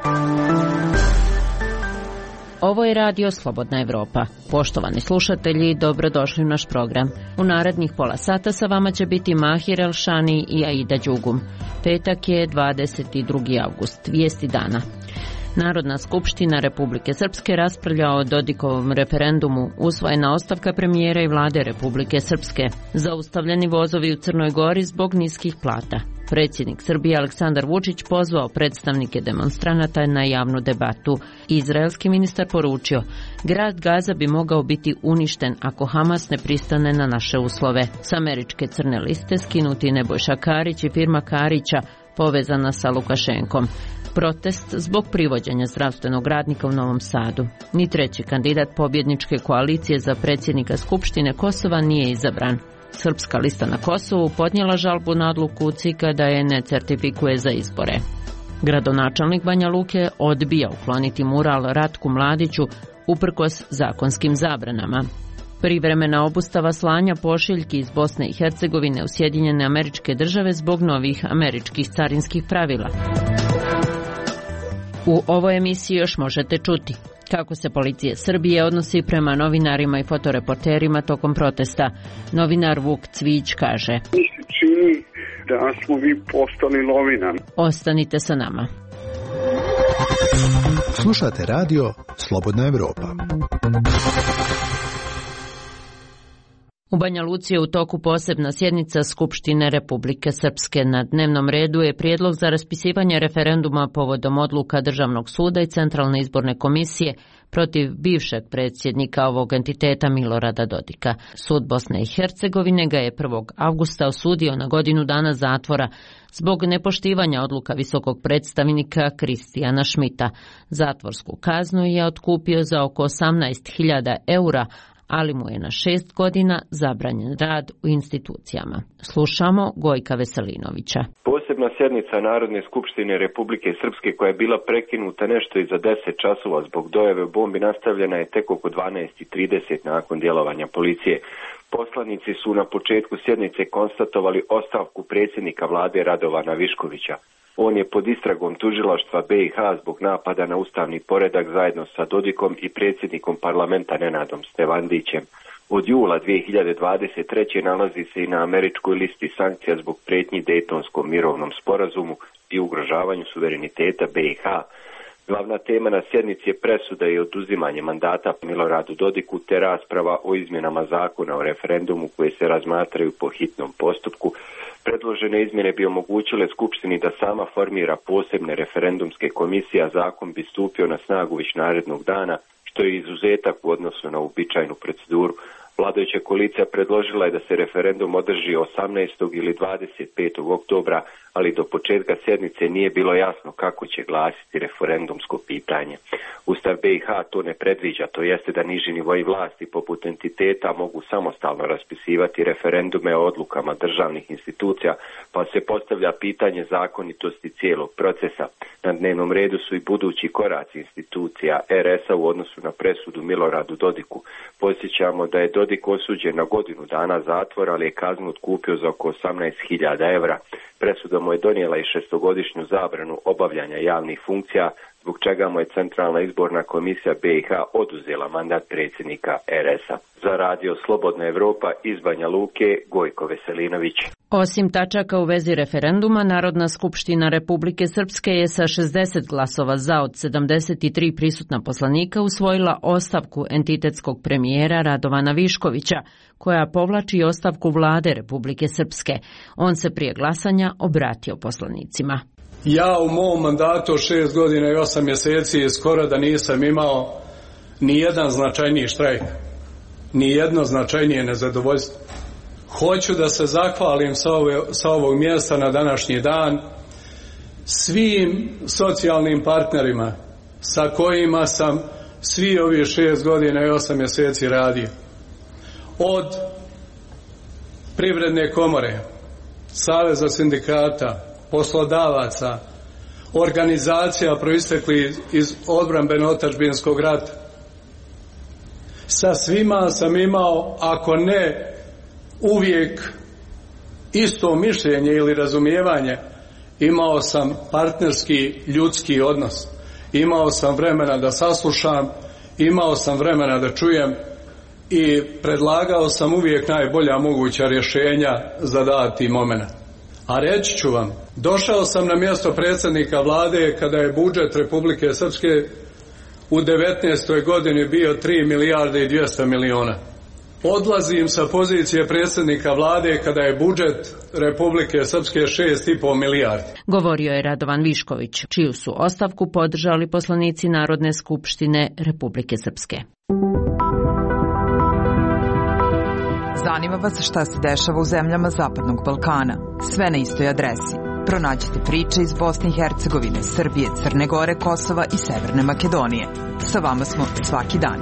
Ovo je radio Slobodna Evropa. Poštovani slušatelji, dobrodošli u naš program. U narednih pola sata sa vama će biti Mahir Elšani i Aida Đugum. Petak je 22. avgust, vijesti dana. Narodna skupština Republike Srpske raspravlja o Dodikovom referendumu, usvojena ostavka premijera i vlade Republike Srpske, zaustavljeni vozovi u Crnoj Gori zbog niskih plata. Predsjednik Srbije Aleksandar Vučić pozvao predstavnike demonstranata na javnu debatu. Izraelski ministar poručio, grad Gaza bi mogao biti uništen ako Hamas ne pristane na naše uslove. S američke crne liste skinuti Nebojša Karić i firma Karića povezana sa Lukašenkom. Protest zbog privođenja zdravstvenog radnika u Novom Sadu. Ni treći kandidat pobjedničke koalicije za predsjednika Skupštine Kosova nije izabran. Srpska lista na Kosovu podnijela žalbu na odluku CIK-a da je ne certifikuje za izbore. Gradonačelnik Banja Luke odbija ukloniti mural Ratku Mladiću uprkos zakonskim zabranama. Privremena obustava slanja pošiljki iz Bosne i Hercegovine u Sjedinjene Američke Države zbog novih američkih carinskih pravila. U ovoj emisiji još možete čuti kako se policija Srbije odnosi prema novinarima i fotoreporterima tokom protesta. Novinar Vuk Cvić kaže: Mi se čini da smo vi postali novinar. Ostanite sa nama. Slušate radio Slobodna Evropa. U Banja Luci je u toku posebna sjednica Skupštine Republike Srpske. Na dnevnom redu je prijedlog za raspisivanje referenduma povodom odluka Državnog suda i Centralne izborne komisije protiv bivšeg predsjednika ovog entiteta Milorada Dodika. Sud Bosne i Hercegovine ga je 1. avgusta osudio na godinu dana zatvora zbog nepoštivanja odluka visokog predstavnika Kristijana Šmita. Zatvorsku kaznu je otkupio za oko 18.000 eura, ali mu je na 6 godina zabranjen rad u institucijama. Slušamo Gojka Veselinovića. Posebna sjednica Narodne skupštine Republike Srpske, koja je bila prekinuta nešto iza 10 časova zbog dojave bombi, nastavljena je tek oko 12:30 nakon djelovanja policije. Poslanici su na početku sjednice konstatovali ostavku predsjednika vlade Radovana Viškovića. On je pod istragom tužilaštva BiH zbog napada na ustavni poredak zajedno sa Dodikom i predsjednikom parlamenta Nenadom Stevandićem. Od jula 2023. nalazi se i na američkoj listi sankcija zbog prijetnji Dejtonskom mirovnom sporazumu i ugrožavanju suvereniteta BiH. Glavna tema na sjednici je presuda i oduzimanje mandata Miloradu Dodiku te rasprava o izmjenama zakona o referendumu koje se razmatraju po hitnom postupku. Predložene izmjene bi omogućile Skupštini da sama formira posebne referendumske komisije, a zakon bi stupio na snagu već narednog dana, što je izuzetak u odnosu na uobičajenu proceduru. Vladajuća koalicija predložila je da se referendum održi 18. ili 25. oktobra, ali do početka sjednice nije bilo jasno kako će glasiti referendumsko pitanje. Ustav BiH to ne predviđa, to jeste da niži nivoji vlasti poput entiteta mogu samostalno raspisivati referendume o odlukama državnih institucija, pa se postavlja pitanje zakonitosti cijelog procesa. Na dnevnom redu su i budući koraci institucija RS-a u odnosu na presudu Miloradu Dodiku. Podsjećamo da je Dodik osuđen na godinu dana zatvora, ali je kaznu otkupio za oko 18.000 evra. Presuda mu je donijela i 6-godišnju zabranu obavljanja javnih funkcija, zbog čega mu je Centralna izborna komisija BiH oduzela mandat predsjednika RS-a. Za radio Slobodna Evropa iz Banja Luke, Gojko Veselinović. Osim tačaka u vezi referenduma, Narodna skupština Republike Srpske je sa 60 glasova za od 73 prisutna poslanika usvojila ostavku entitetskog premijera Radovana Viškovića, koja povlači ostavku vlade Republike Srpske. On se prije glasanja obratio poslanicima. Ja u mom mandatu 6 godina i 8 mjeseci skoro da nisam imao ni jedan značajniji štrajk, ni jedno značajnije nezadovoljstvo. Hoću da se zahvalim sa ovog mjesta na današnji dan svim socijalnim partnerima sa kojima sam svi ovih 6 godina i 8 mjeseci radio. Od Privredne komore, Saveza sindikata, poslodavaca, organizacija proistekli iz odbrambeno-otadžbinskog rata. Sa svima sam imao, ako ne uvijek isto mišljenje ili razumijevanje, imao sam partnerski ljudski odnos. imao sam vremena da saslušam, imao sam vremena da čujem i predlagao sam uvijek najbolja moguća rješenja za dati moment. A reći ću vam, došao sam na mjesto predsjednika vlade kada je budžet Republike Srpske u 19. godini bio 3 milijarde i 200 miliona. Odlazim sa pozicije predsjednika vlade kada je budžet Republike Srpske 6,5 milijardi. Govorio je Radovan Višković, čiju su ostavku podržali poslanici Narodne skupštine Republike Srpske. Zanima vas šta se dešava u zemljama Zapadnog Balkana. Sve na istoj adresi. Pronađite priče iz Bosne i Hercegovine, Srbije, Crne Gore, Kosova i Severne Makedonije. Sa vama smo svaki dan.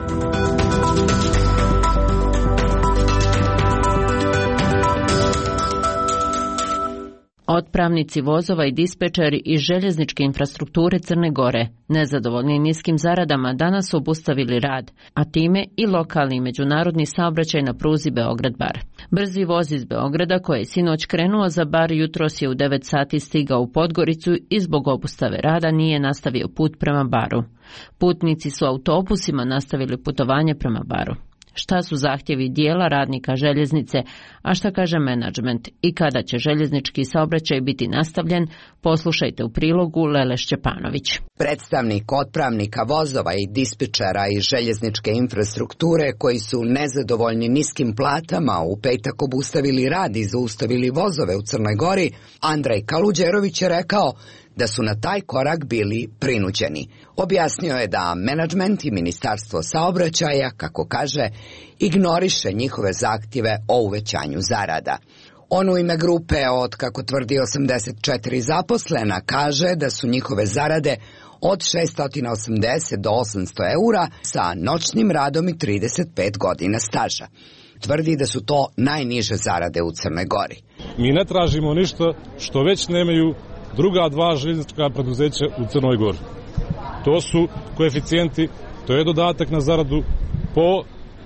Otpravnici vozova i dispečeri iz željezničke infrastrukture Crne Gore, nezadovoljni niskim zaradama, danas su obustavili rad, a time i lokalni i međunarodni saobraćaj na pruzi Beograd-Bar. Brzi voz iz Beograda, koji je sinoć krenuo za Bar, jutros je u 9 sati stigao u Podgoricu i zbog obustave rada nije nastavio put prema Baru. Putnici su autobusima nastavili putovanje prema Baru. Šta su zahtjevi dijela radnika željeznice, a šta kaže menadžment i kada će željeznički saobraćaj biti nastavljen, poslušajte u prilogu Lele Šćepanović. Predstavnik otpravnika vozova i dispečera iz željezničke infrastrukture koji su nezadovoljni niskim platama u petak obustavili rad i zaustavili vozove u Crnoj Gori, Andrej Kaluđerović je rekao da su na taj korak bili prinuđeni. Objasnio je da menadžment i Ministarstvo saobraćaja, kako kaže, ignoriše njihove zahtjeve o uvećanju zarada. On u ime grupe od, kako tvrdi, 84 zaposlena kaže da su njihove zarade od 680 do 800 eura sa noćnim radom i 35 godina staža. Tvrdi da su to najniže zarade u Crnoj Gori. Mi ne tražimo ništa što već nemaju druga dva željeznička preduzeća u Crnoj Gori. To su koeficijenti, to je dodatak na zaradu po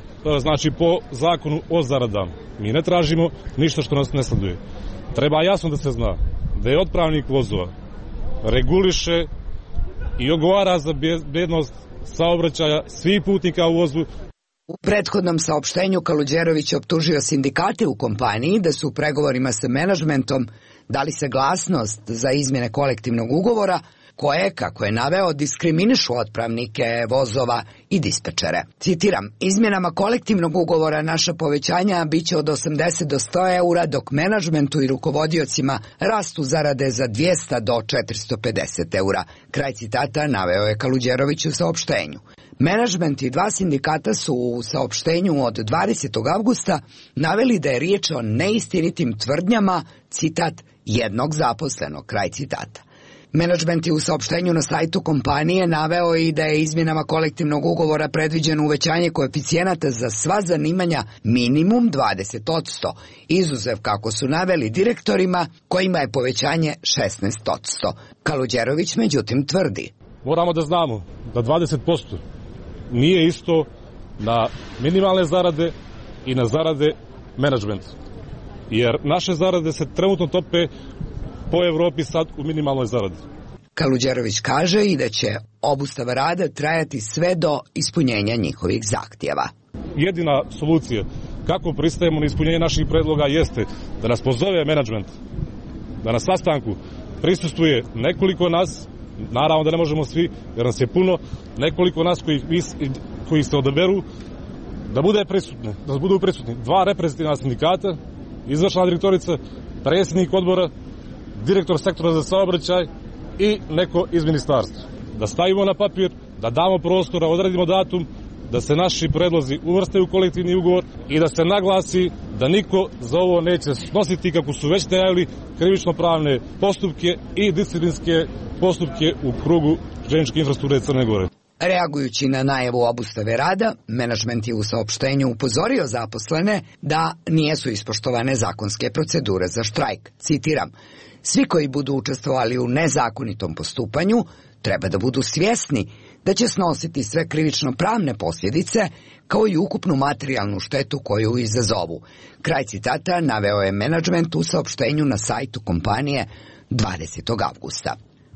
zakonu o zaradama. Mi ne tražimo ništa što nas ne sleduje. Treba jasno da se zna da je otpravnik vozova reguliše i odgovara za bezbednost saobraćaja svih putnika u vozu. U prethodnom saopštenju Kaluđerović je optužio sindikate u kompaniji da su u pregovorima sa menadžmentom dali saglasnost za izmjene kolektivnog ugovora koje, kako je naveo, diskriminišu otpravnike vozova i dispečere. Citiram, izmjenama kolektivnog ugovora naša povećanja biće od 80 do 100 eura, dok menadžmentu i rukovodiocima rastu zarade za 200 do 450 eura. Kraj citata naveo je Kaluđerović u saopštenju. Menadžment i dva sindikata su u saopštenju od 20. avgusta naveli da je riječ o neistinitim tvrdnjama, citat, jednog zaposlenog, kraj citata. Menadžment je u saopštenju na sajtu kompanije naveo i da je izmjenama kolektivnog ugovora predviđeno uvećanje koeficijenata za sva zanimanja minimum 20%, izuzev, kako su naveli, direktorima kojima je povećanje 16%. Kaluđerović međutim tvrdi. Moramo da znamo da 20% nije isto na minimalne zarade i na zarade menadžmenta. Jer naše zarade se trenutno tope po Evropi sad u minimalnoj zaradi. Kaluđerović kaže i da će obustava rada trajati sve do ispunjenja njihovih zahtjeva. Jedina solucija kako pristajemo na ispunjenje naših predloga jeste da nas pozove menadžment, da na sastanku prisustvuje nekoliko nas, naravno da ne možemo svi jer nas je puno, nekoliko nas koji se odaberu da budu prisutni. Dva reprezentativna sindikata, izvršna direktorica, predsjednik odbora, direktor sektora za saobraćaj i neko iz ministarstva. Da stavimo na papir, da damo prostora, odredimo datum, da se naši predlozi uvrste u kolektivni ugovor i da se naglasi da niko za ovo neće snositi, kako su već najavili, krivično-pravne postupke i disciplinske postupke u krugu željezničke infrastrukture Crne Gore. Reagujući na najavu obustave rada, menadžment je u saopštenju upozorio zaposlene da nisu ispoštovane zakonske procedure za štrajk. Citiram, svi koji budu učestvovali u nezakonitom postupanju treba da budu svjesni da će snositi sve krivično-pravne posljedice kao i ukupnu materijalnu štetu koju izazovu. Kraj citata naveo je menadžment u saopštenju na sajtu kompanije 20. avgusta.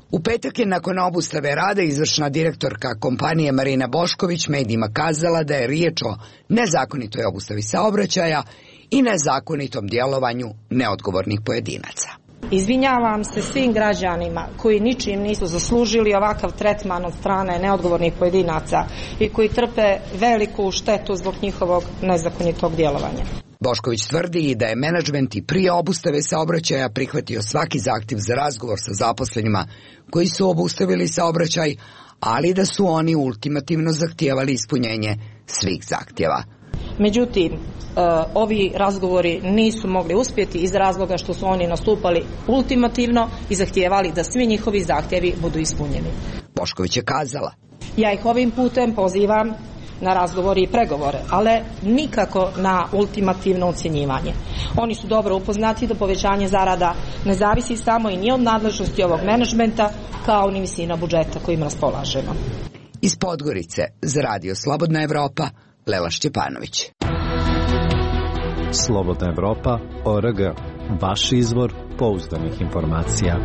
U petak je nakon obustave rada izvršna direktorka kompanije Marina Bošković medijima kazala da je riječ o nezakonitoj obustavi saobraćaja i nezakonitom djelovanju neodgovornih pojedinaca. Izvinjavam se svim građanima koji ničim nisu zaslužili ovakav tretman od strane neodgovornih pojedinaca i koji trpe veliku štetu zbog njihovog nezakonitog djelovanja. Bošković tvrdi i da je menadžment i prije obustave saobraćaja prihvatio svaki zahtjev za razgovor sa zaposlenima koji su obustavili saobraćaj, ali da su oni ultimativno zahtijevali ispunjenje svih zahtjeva. Međutim, ovi razgovori nisu mogli uspjeti iz razloga što su oni nastupali ultimativno i zahtijevali da svi njihovi zahtjevi budu ispunjeni. Bošković je kazala: ja ih ovim putem pozivam na razgovore i pregovore, ali nikako na ultimativno ocjenjivanje. Oni su dobro upoznati da povećanje zarada ne zavisi samo i ni od nadležnosti ovog menadžmenta, kao ni visina budžeta kojim raspolažemo. Iz Podgorice za Radio Slobodna Evropa, Lela Šćepanović. Slobodna Evropa.org. Vaš izvor pouzdanih informacija.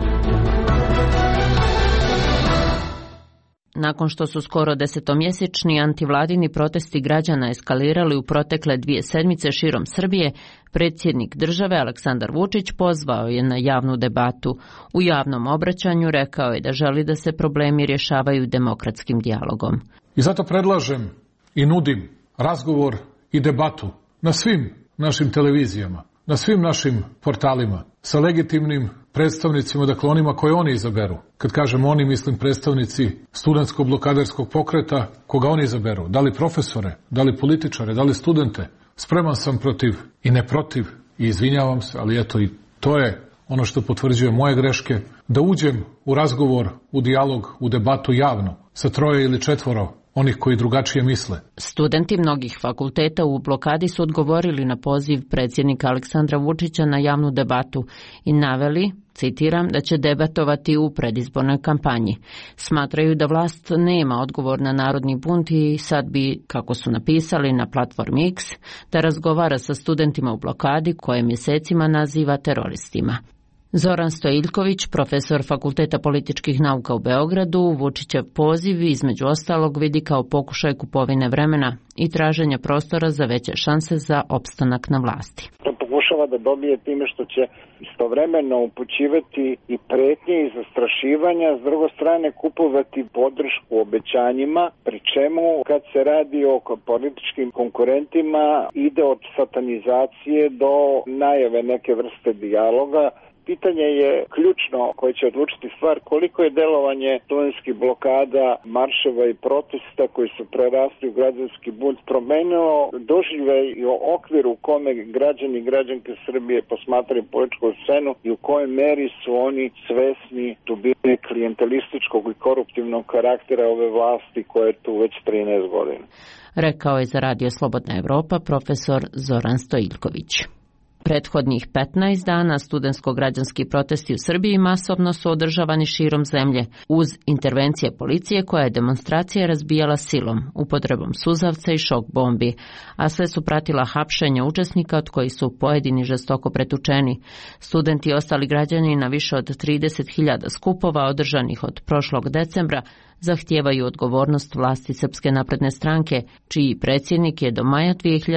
Nakon što su skoro 10-mjesečni antivladini protesti građana eskalirali u protekle 2 sedmice širom Srbije, predsjednik države Aleksandar Vučić pozvao je na javnu debatu. U javnom obraćanju rekao je da želi da se problemi rješavaju demokratskim dijalogom. I zato predlažem i nudim razgovor i debatu na svim našim televizijama, na svim našim portalima, sa legitimnim predstavnicima, dakle onima koje oni izaberu. Kad kažem oni, mislim predstavnici studentskog blokaderskog pokreta, koga oni izaberu. Da li profesore, da li političare, da li studente. Spreman sam protiv i ne protiv i izvinjavam se, ali eto i to je ono što potvrđuje moje greške, da uđem u razgovor, u dijalog, u debatu javno, sa 3 ili 4 onih koji drugačije misle. Studenti mnogih fakulteta u blokadi su odgovorili na poziv predsjednika Aleksandra Vučića na javnu debatu i naveli, citiram, da će debatovati u predizbornoj kampanji. Smatraju da vlast nema odgovor na narodni bunt i sad bi, kako su napisali na platformi X, da razgovara sa studentima u blokadi koje mjesecima naziva teroristima. Zoran Stojiljković, profesor Fakulteta političkih nauka u Beogradu, Vučićev poziv između ostalog vidi kao pokušaj kupovine vremena i traženja prostora za veće šanse za opstanak na vlasti. To pokušava da dobije time što će istovremeno upućivati i pretnje i zastrašivanja, s druge strane kupovati podršku obećanjima, pri čemu kad se radi o političkim konkurentima ide od satanizacije do najave neke vrste dijaloga. Pitanje je ključno koje će odlučiti stvar koliko je delovanje studentskih blokada, marševa i protesta koji su prerasli u građanski bunt promenilo doživljaj i okvir u kome građani i građanke Srbije posmatraju političku scenu i u kojoj meri su oni svesni dubine klijentelističkog i koruptivnog karaktera ove vlasti koje je tu već 13 godina. Rekao je za Radio Slobodna Evropa profesor Zoran Stojiljković. Prethodnih 15 dana studentsko-građanski protesti u Srbiji masovno su održavani širom zemlje uz intervencije policije koja je demonstracije razbijala silom, upotrebom suzavca i šok bombi, a sve su pratila hapšenja učesnika od kojih su pojedini žestoko pretučeni. Studenti i ostali građani na više od 30.000 skupova održanih od prošlog decembra zahtijevaju odgovornost vlasti Srpske napredne stranke, čiji predsjednik je do maja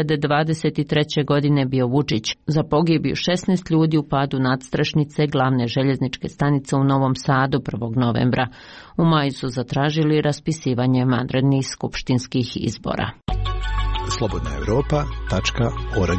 2023. godine bio Vučić, za pogibiju 16 ljudi u padu nadstrešnice glavne željezničke stanice u Novom Sadu 1. novembra. U maju su zatražili raspisivanje vanrednih skupštinskih izbora. slobodnaevropa.org.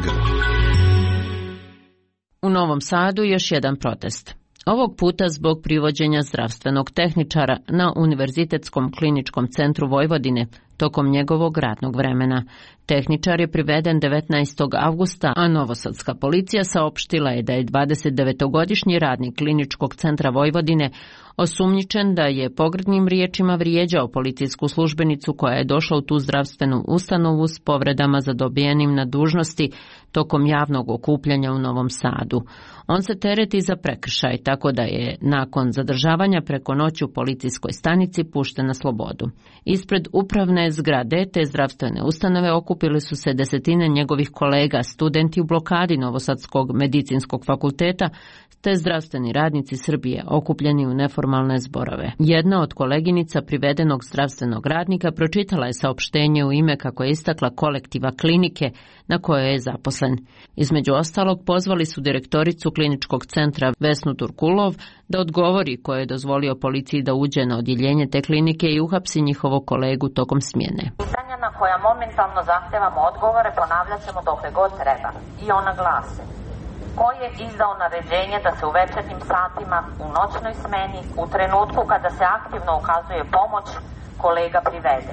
U Novom Sadu još jedan protest. Ovog puta zbog privođenja zdravstvenog tehničara na Univerzitetskom kliničkom centru Vojvodine tokom njegovog radnog vremena. Tehničar je priveden 19. avgusta, a novosadska policija saopštila je da je 29-godišnji radnik kliničkog centra Vojvodine osumnjičen da je pogrdnim riječima vrijeđao policijsku službenicu koja je došla u tu zdravstvenu ustanovu s povredama zadobijenim na dužnosti tokom javnog okupljanja u Novom Sadu. On se tereti za prekršaj, tako da je nakon zadržavanja preko noći u policijskoj stanici pušten na slobodu. Ispred upravne zgrade te zdravstvene ustanove okupili su se desetine njegovih kolega, studenti u blokadi Novosadskog medicinskog fakulteta te zdravstveni radnici Srbije okupljeni u neformalne zborove. Jedna od koleginica privedenog zdravstvenog radnika pročitala je saopštenje u ime, kako je istakla, kolektiva klinike na kojoj je zaposlen. Između ostalog, pozvali su direktoricu kliničkog centra Vesnu Turkulov da odgovori ko je dozvolio policiji da uđe na odjeljenje te klinike i uhapsi njihovog kolegu tokom smjene. Pitanja na koja momentalno zahtevamo odgovore ponavljat ćemo dokle god treba. I ona glase: ko je izdao naređenje da se u večernjim satima, u noćnoj smeni, u trenutku kada se aktivno ukazuje pomoć, kolega privede?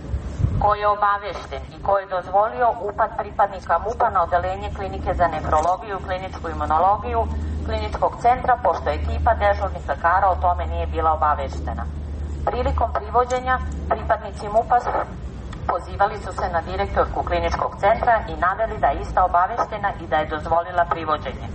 Ko je obavešten i ko je dozvolio upad pripadnika MUP-a na odeljenje klinike za nefrologiju, kliničku imunologiju, kliničkog centra, pošto ekipa dežurnih lekara o tome nije bila obaveštena? Prilikom privođenja, pripadnici MUP-a pozivali su se na direktorku kliničkog centra i naveli da je ista obaveštena i da je dozvolila privođenje.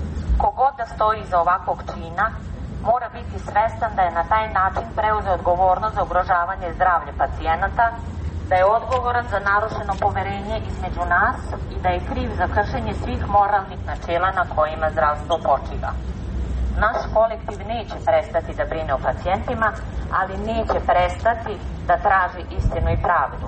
Kogod da stoji iza ovakvog čina, mora biti svestan da je na taj način preuzeo odgovornost za ugrožavanje zdravlja pacijenata, da je odgovoran za narušeno poverenje između nas i da je kriv za kršenje svih moralnih načela na kojima zdravstvo počiva. Naš kolektiv neće prestati da brine o pacijentima, ali neće prestati da traži istinu i pravdu.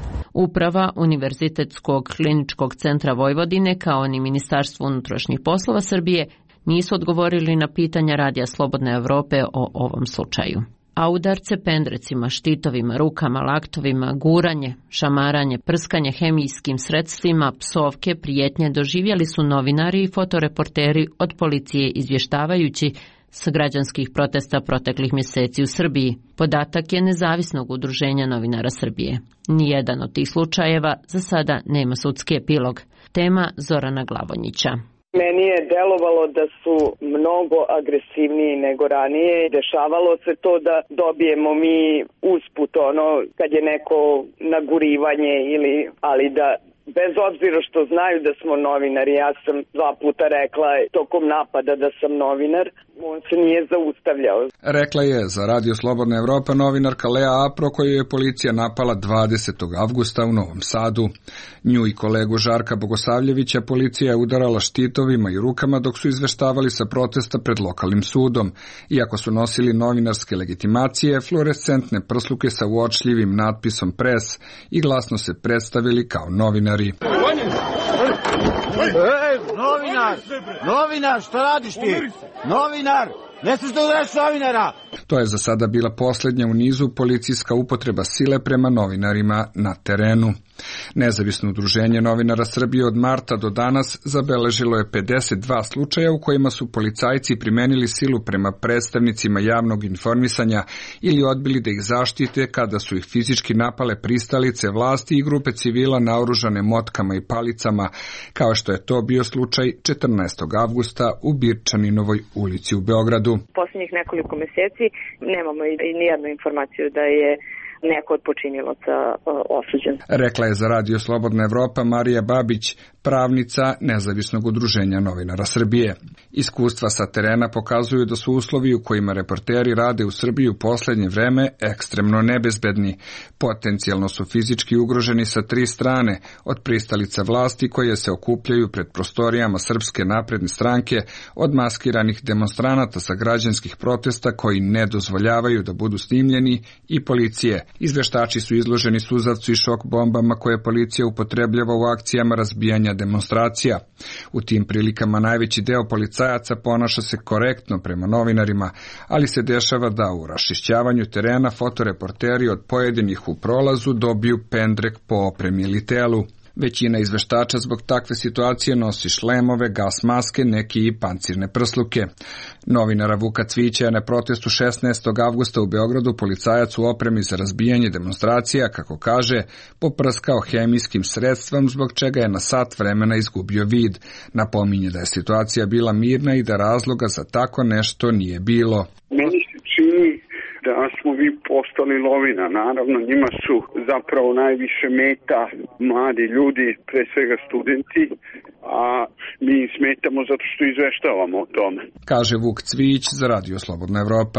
Uprava Univerzitetskog kliničkog centra Vojvodine kao ni Ministarstvo unutrašnjih poslova Srbije nisu odgovorili na pitanja Radija Slobodne Evrope o ovom slučaju. A udarce pendrecima, štitovima, rukama, laktovima, guranje, šamaranje, prskanje hemijskim sredstvima, psovke, prijetnje doživjeli su novinari i fotoreporteri od policije izvještavajući sa građanskih protesta proteklih mjeseci u Srbiji. Podatak je Nezavisnog udruženja novinara Srbije. Nijedan od tih slučajeva za sada nema sudski epilog. Tema Zorana Glavonjića. Meni je delovalo da su mnogo agresivniji nego ranije. Dešavalo se to da dobijemo mi usput kad je neko nagurivanje ali da bez obzira što znaju da smo novinari, ja sam 2 puta rekla tokom napada da sam novinar, on se nije zaustavljao. Rekla je za Radio Slobodna Evropa novinarka Lea Apro, koju je policija napala 20. avgusta u Novom Sadu. Nju i kolegu Žarka Bogosavljevića policija je udarala štitovima i rukama dok su izveštavali sa protesta pred lokalnim sudom. Iako su nosili novinarske legitimacije, fluorescentne prsluke sa uočljivim natpisom pres i glasno se predstavili kao novinari. Novinar, šta radiš ti? Novinar, ne smiješ da udaraš novinara! To je za sada bila posljednja u nizu policijska upotreba sile prema novinarima na terenu. Nezavisno udruženje novinara Srbije od marta do danas zabeležilo je 52 slučaja u kojima su policajci primenili silu prema predstavnicima javnog informisanja ili odbili da ih zaštite kada su ih fizički napale pristalice vlasti i grupe civila naoružane motkama i palicama, kao što je to bio slučaj 14. avgusta u Birčaninovoj ulici u Beogradu. Posljednjih nekoliko mjeseci nemamo i nijednu informaciju da je neko od počinilaca osuđen. Rekla je za Radio Slobodna Evropa Marija Babić, pravnica Nezavisnog udruženja novinara Srbije. Iskustva sa terena pokazuju da su uslovi u kojima reporteri rade u Srbiji u posljednje vreme ekstremno nebezbedni. Potencijalno su fizički ugroženi sa 3 strane, od pristalica vlasti koje se okupljaju pred prostorijama Srpske napredne stranke, od maskiranih demonstranata sa građanskih protesta koji ne dozvoljavaju da budu snimljeni i policije. Izveštači su izloženi suzavcu i šok bombama koje policija upotrebljava u akcijama razbijanja demonstracija. U tim prilikama najveći deo policajaca ponaša se korektno prema novinarima, ali se dešava da u raščišćavanju terena fotoreporteri od pojedinih u prolazu dobiju pendrek po opremi ili telu. Većina izveštača zbog takve situacije nosi šlemove, gas maske, neki i pancirne prsluke. Novinara Vuka Cvića je na protestu 16. avgusta u Beogradu policajac u opremi za razbijanje demonstracija, kako kaže, poprskao hemijskim sredstvom zbog čega je na sat vremena izgubio vid. Napominje da je situacija bila mirna i da razloga za tako nešto nije bilo. Meni se čini da smo vi postali lovina. Naravno, njima su zapravo najviše meta mladi ljudi, pre svega studenti, a mi smetamo zato što izveštavamo o tome. Kaže Vuk Cvić za Radio Slobodna Evropa.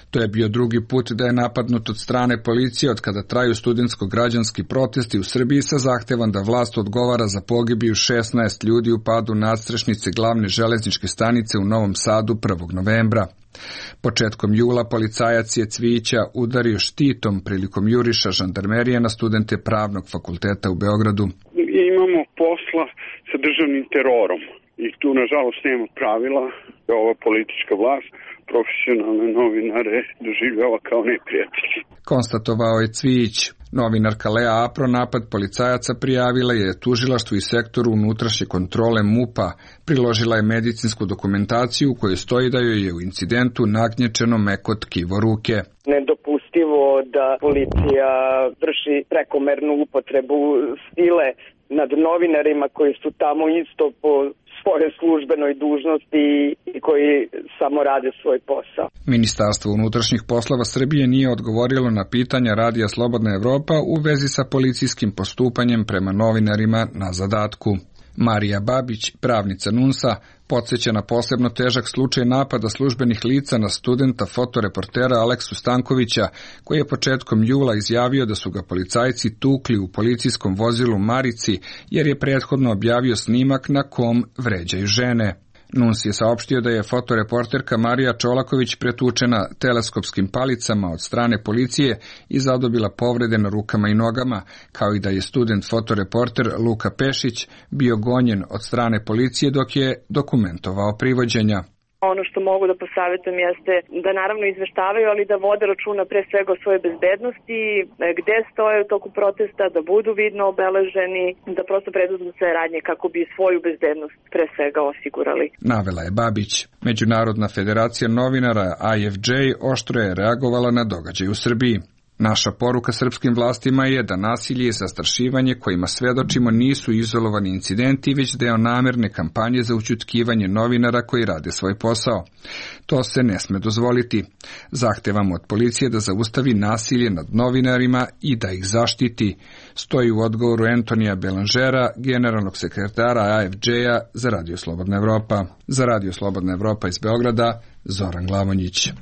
To je bio drugi put da je napadnut od strane policije od kada traju studentsko-građanski protesti u Srbiji sa zahtevom da vlast odgovara za pogibiju 16 ljudi u padu nadstrešnice glavne železničke stanice u Novom Sadu 1. novembra. Početkom jula policajac je Cvijića udario štitom prilikom juriša žandarmerije na studente Pravnog fakulteta u Beogradu. Imamo posla sa državnim terorom i tu nažalost nema pravila. Ova politička vlast profesionalne novinare doživljava kao neprijatelji. Konstatovao je Cvijić. Novinarka Lea Apro napad policajaca prijavila je tužilaštvu i sektoru unutrašnje kontrole MUP-a. Priložila je medicinsku dokumentaciju u kojoj stoji da joj je u incidentu nagnječeno meko tkivo ruke. Nedopustivo da policija vrši prekomernu upotrebu sile nad novinarima koji su tamo isto po svojoj službenoj dužnosti i koji samo rade svoj posao. Ministarstvo unutrašnjih poslova Srbije nije odgovorilo na pitanja Radija Slobodna Evropa u vezi sa policijskim postupanjem prema novinarima na zadatku. Marija Babić, pravnica NUNS-a, podsjeća na posebno težak slučaj napada službenih lica na studenta fotoreportera Aleksu Stankovića, koji je početkom jula izjavio da su ga policajci tukli u policijskom vozilu Marici, jer je prethodno objavio snimak na kom vređaju žene. NUNS je saopštio da je fotoreporterka Marija Čolaković pretučena teleskopskim palicama od strane policije i zadobila povrede na rukama i nogama, kao i da je student fotoreporter Luka Pešić bio gonjen od strane policije dok je dokumentovao privođenja. Ono što mogu da posavjetujem jeste da naravno izveštavaju, ali da vode računa pre svega o svojoj bezbednosti, gde stoje u toku protesta, da budu vidno obeleženi, da prosto preduzmu sve radnje kako bi svoju bezbednost pre svega osigurali. Navela je Babić. Međunarodna federacija novinara IFJ oštro je reagovala na događaj u Srbiji. Naša poruka srpskim vlastima je da nasilje i zastrašivanje kojima svedočimo nisu izolovani incidenti, već deo namerne kampanje za ućutkivanje novinara koji rade svoj posao. To se ne sme dozvoliti. Zahtevamo od policije da zaustavi nasilje nad novinarima i da ih zaštiti, stoji u odgovoru Antonija Belangera, generalnog sekretara AFJ-a za Radio Slobodna Evropa. Za Radio Slobodna Evropa iz Beograda, Zoran Glavonjić.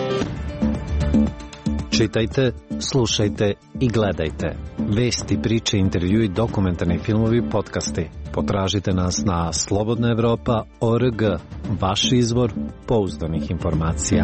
Čitajte, slušajte i gledajte. Vesti, priče, intervjui, dokumentarni filmovi, podcasti. Potražite nas na slobodnaevropa.org. Vaš izvor pouzdanih informacija.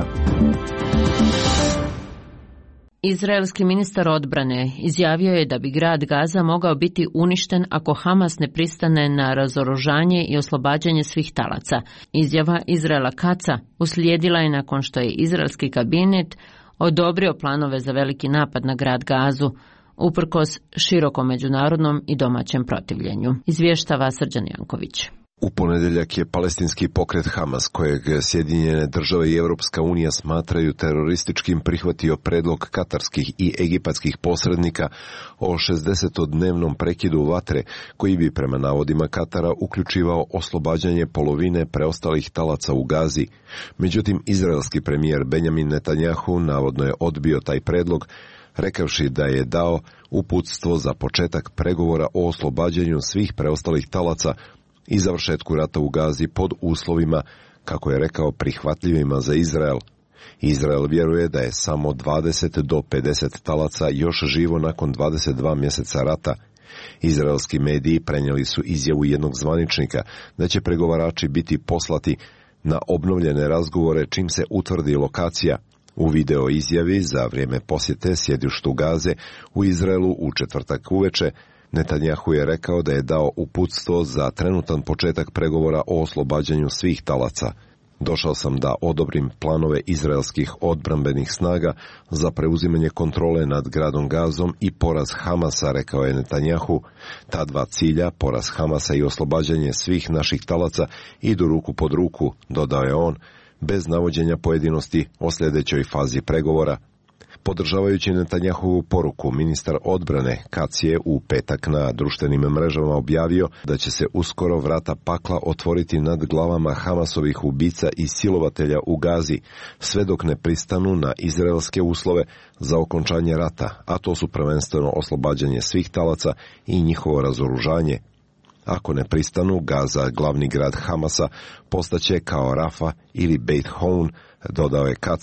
Izraelski ministar odbrane izjavio je da bi grad Gaza mogao biti uništen ako Hamas ne pristane na razoružanje i oslobađanje svih talaca. Izjava Izraela Kaca uslijedila je nakon što je izraelski kabinet odobrio planove za veliki napad na grad Gazu, uprkos širokom međunarodnom i domaćem protivljenju. Izvještava Srđan Janković. U ponedeljak je palestinski pokret Hamas, kojeg Sjedinjene države i Evropska unija smatraju terorističkim, prihvatio predlog katarskih i egipatskih posrednika o 60-dnevnom prekidu vatre, koji bi prema navodima Katara uključivao oslobađanje polovine preostalih talaca u Gazi. Međutim, izraelski premijer Benjamin Netanjahu navodno je odbio taj predlog, rekavši da je dao uputstvo za početak pregovora o oslobađanju svih preostalih talaca i završetku rata u Gazi pod uslovima, kako je rekao, prihvatljivima za Izrael. Izrael vjeruje da je samo 20 do 50 talaca još živo nakon 22 mjeseca rata. Izraelski mediji prenijeli su izjavu jednog zvaničnika da će pregovarači biti poslati na obnovljene razgovore čim se utvrdi lokacija. U video izjavi za vrijeme posjete sjedištu Gaze u Izraelu u četvrtak uveče, Netanjahu je rekao da je dao uputstvo za trenutan početak pregovora o oslobađanju svih talaca. Došao sam da odobrim planove izraelskih odbrambenih snaga za preuzimanje kontrole nad gradom Gazom i poraz Hamasa, rekao je Netanjahu. Ta dva cilja, poraz Hamasa i oslobađanje svih naših talaca, idu ruku pod ruku, dodao je on, bez navođenja pojedinosti o sljedećoj fazi pregovora. Podržavajući Netanjahovu poruku, ministar odbrane Kac je u petak na društvenim mrežama objavio da će se uskoro vrata pakla otvoriti nad glavama Hamasovih ubica i silovatelja u Gazi, sve dok ne pristanu na izraelske uslove za okončanje rata, a to su prvenstveno oslobađanje svih talaca i njihovo razoružanje. Ako ne pristanu, Gaza, glavni grad Hamasa, postaće kao Rafa ili Beit Houn, dodao je Kac.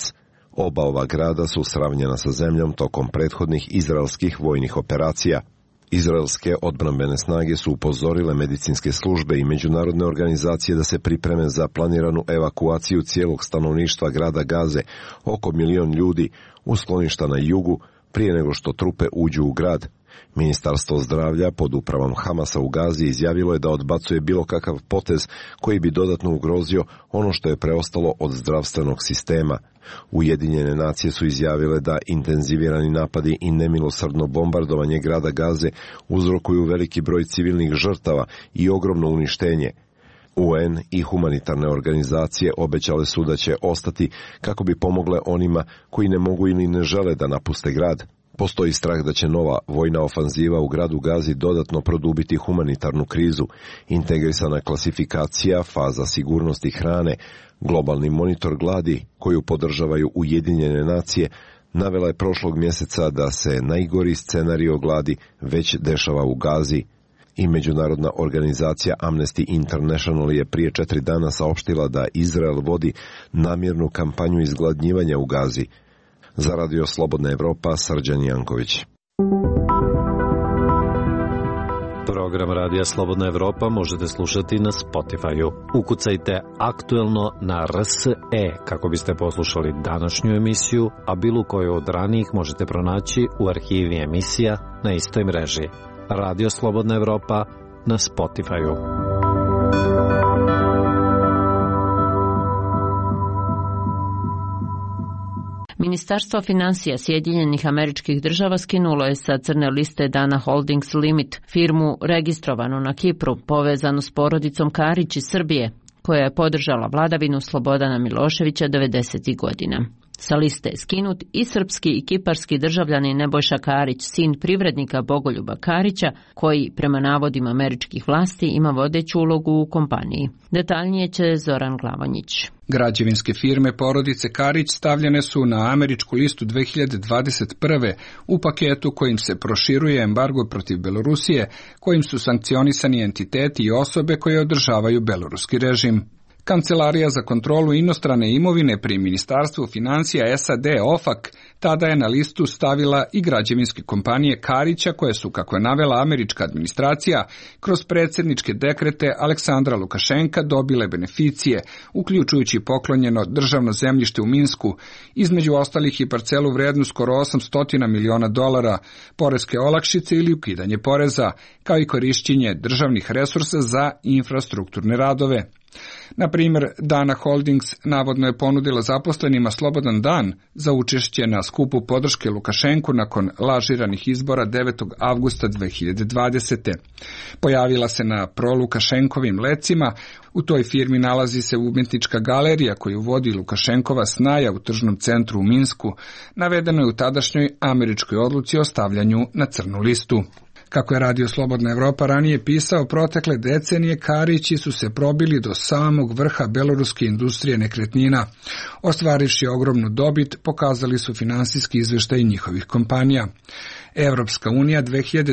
Oba ova grada su sravnjena sa zemljom tokom prethodnih izraelskih vojnih operacija. Izraelske odbrambene snage su upozorile medicinske službe i međunarodne organizacije da se pripreme za planiranu evakuaciju cijelog stanovništva grada Gaze, oko 1 milion ljudi, u skloništa na jugu, prije nego što trupe uđu u grad. Ministarstvo zdravlja pod upravom Hamasa u Gazi izjavilo je da odbacuje bilo kakav potez koji bi dodatno ugrozio ono što je preostalo od zdravstvenog sistema. Ujedinjene nacije su izjavile da intenzivirani napadi i nemilosrdno bombardovanje grada Gaze uzrokuju veliki broj civilnih žrtava i ogromno uništenje. UN i humanitarne organizacije obećale su da će ostati kako bi pomogle onima koji ne mogu ili ne žele da napuste grad. Postoji strah da će nova vojna ofanziva u gradu Gazi dodatno produbiti humanitarnu krizu. Integrisana klasifikacija, faza sigurnosti hrane, globalni monitor gladi koju podržavaju Ujedinjene nacije, navela je prošlog mjeseca da se najgori scenario gladi već dešava u Gazi. I međunarodna organizacija Amnesty International je prije 4 dana saopštila da Izrael vodi namjernu kampanju izgladnjivanja u Gazi. Za Radio Slobodna Evropa, Srđan Janković. Program Radija Slobodna Evropa možete slušati na Spotify-u. Ukucajte aktuelno na RSE kako biste poslušali današnju emisiju, a bilo koju od ranijih možete pronaći u arhivi emisija na istoj mreži. Radio Slobodna Evropa na Spotify-u. Ministarstvo finansija Sjedinjenih Američkih Država skinulo je sa crne liste Dana Holdings Limit, firmu registrovanu na Kipru, povezanu s porodicom Karić iz Srbije, koja je podržala vladavinu Slobodana Miloševića 90. godina. Sa liste je skinut i srpski i kiparski državljanin Nebojša Karić, sin privrednika Bogoljuba Karića, koji, prema navodima američkih vlasti, ima vodeću ulogu u kompaniji. Detaljnije će Zoran Glavonjić. Građevinske firme porodice Karić stavljene su na američku listu 2021. u paketu kojim se proširuje embargo protiv Belorusije, kojim su sankcionisani entiteti i osobe koje održavaju beloruski režim. Kancelarija za kontrolu inostrane imovine pri Ministarstvu financija SAD OFAC tada je na listu stavila i građevinske kompanije Karića koje su, kako je navela američka administracija, kroz predsjedničke dekrete Aleksandra Lukašenka dobile beneficije, uključujući poklonjeno državno zemljište u Minsku, između ostalih i parcelu vrednu skoro $800 miliona, poreske olakšice ili ukidanje poreza, kao i korišćenje državnih resursa za infrastrukturne radove. Na primjer, Dana Holdings navodno je ponudila zaposlenima slobodan dan za učešće na skupu podrške Lukašenku nakon lažiranih izbora 9. avgusta 2020. Pojavila se na pro-Lukašenkovim lecima. U toj firmi nalazi se umjetnička galerija koju vodi Lukašenkova snaja u tržnom centru u Minsku. Navedeno je u tadašnjoj američkoj odluci o stavljanju na crnu listu. Kako je Radio Slobodna Evropa ranije pisao, protekle decenije Karići su se probili do samog vrha beloruske industrije nekretnina. Ostvarivši ogromnu dobit, pokazali su finansijski izvještaj njihovih kompanija. Evropska unija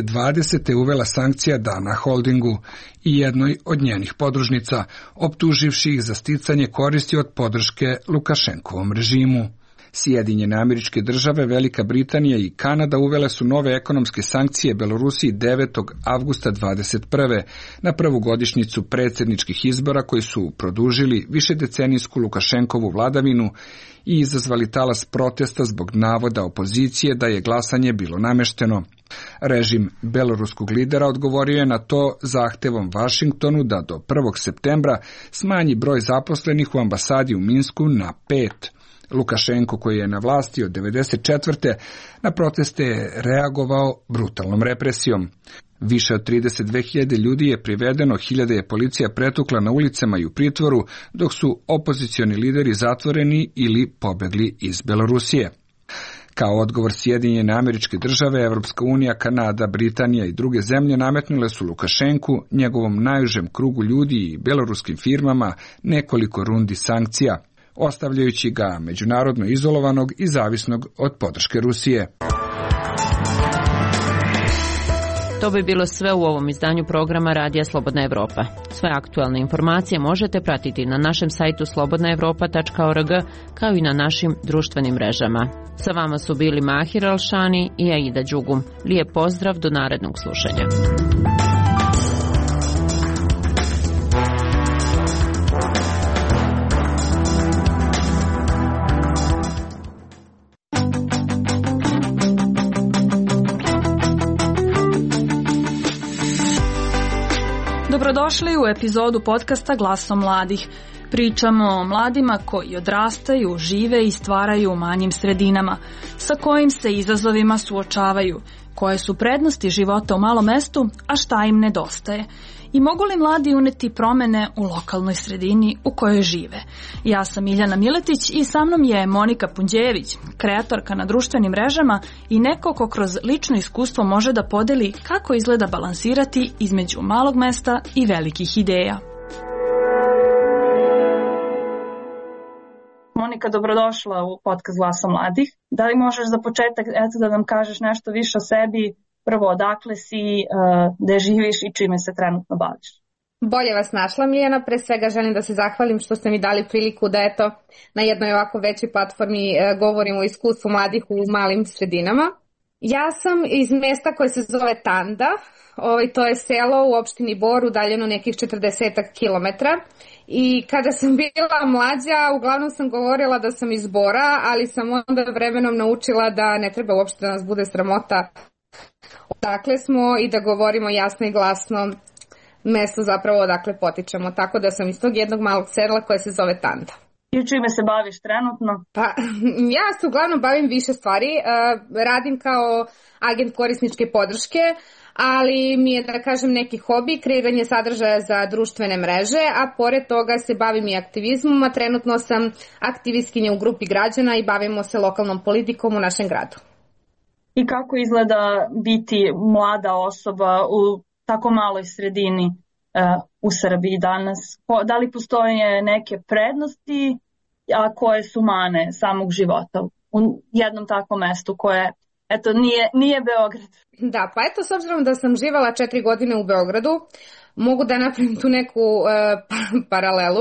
2020. uvela sankcija Dana Holdingu i jednoj od njenih podružnica, optuživši ih za sticanje koristi od podrške Lukašenkovom režimu. Sjedinjene Američke Države, Velika Britanija i Kanada uvele su nove ekonomske sankcije Belorusiji 9. avgusta 2021. na prvu godišnjicu predsjedničkih izbora koji su produžili višedecenijsku Lukašenkovu vladavinu i izazvali talas protesta zbog navoda opozicije da je glasanje bilo namešteno. Režim beloruskog lidera odgovorio je na to zahtevom Vašingtonu da do 1. septembra smanji broj zaposlenih u ambasadi u Minsku na 5. Lukašenko, koji je na vlasti od 1994. na proteste je reagovao brutalnom represijom. Više od 32.000 ljudi je privedeno, hiljade je policija pretukla na ulicama i u pritvoru, dok su opozicioni lideri zatvoreni ili pobegli iz Belorusije. Kao odgovor Sjedinjene Američke Države, Evropska unija, Kanada, Britanija i druge zemlje nametnule su Lukašenku, njegovom najužem krugu ljudi i beloruskim firmama nekoliko rundi sankcija, ostavljajući ga međunarodno izolovanog i zavisnog od podrške Rusije. To bi bilo sve u ovom izdanju programa Radija Slobodna Evropa. Sve aktualne informacije možete pratiti na našem sajtu slobodnaevropa.org kao i na našim društvenim mrežama. Sa vama su bili Mahir Alšani i Aida Đugum. Lijep pozdrav, do narednog slušanja. Dobrodošli u epizodu podcasta Glasom mladih. Pričamo o mladima koji odrastaju, žive i stvaraju u manjim sredinama, sa kojim se izazovima suočavaju, koje su prednosti života u malom mestu, a šta im nedostaje. I mogu li mladi uneti promene u lokalnoj sredini u kojoj žive? Ja sam Miljana Miletić i sa mnom je Monika Punđejević, kreatorka na društvenim mrežama i neko ko kroz lično iskustvo može da podeli kako izgleda balansirati između malog mesta i velikih ideja. Monika, dobrodošla u podcast Glasa mladih. Da li možeš za početak da nam kažeš nešto više o sebi? Prvo, odakle si, gde živiš i čime se trenutno baviš? Bolje vas našla, Miljana. Pre svega želim da se zahvalim što ste mi dali priliku da na jednoj ovako većoj platformi govorim o iskustvu mladih u malim sredinama. Ja sam iz mesta koje se zove Tanda. To je selo u opštini Bor, udaljeno nekih 40 kilometara. I kada sam bila mlađa, uglavnom sam govorila da sam iz Bora, ali sam onda vremenom naučila da ne treba uopšte da nas bude sramota odakle smo i da govorimo jasno i glasno mesto zapravo odakle potičemo. Tako da sam iz tog jednog malog sela koje se zove Tanda. I čime se baviš trenutno? Pa, ja se uglavnom bavim više stvari. Radim kao agent korisničke podrške, ali mi je, da kažem, neki hobi, kreiranje sadržaja za društvene mreže, a pored toga se bavim i aktivizmom, a trenutno sam aktivistkinja u grupi građana i bavimo se lokalnom politikom u našem gradu. I kako izgleda biti mlada osoba u tako maloj sredini u Srbiji danas? Da li postoje neke prednosti, a koje su mane samog života u jednom takvom mestu koje, nije Beograd? Da, pa s obzirom da sam živala 4 godine u Beogradu, mogu da napravim tu neku paralelu.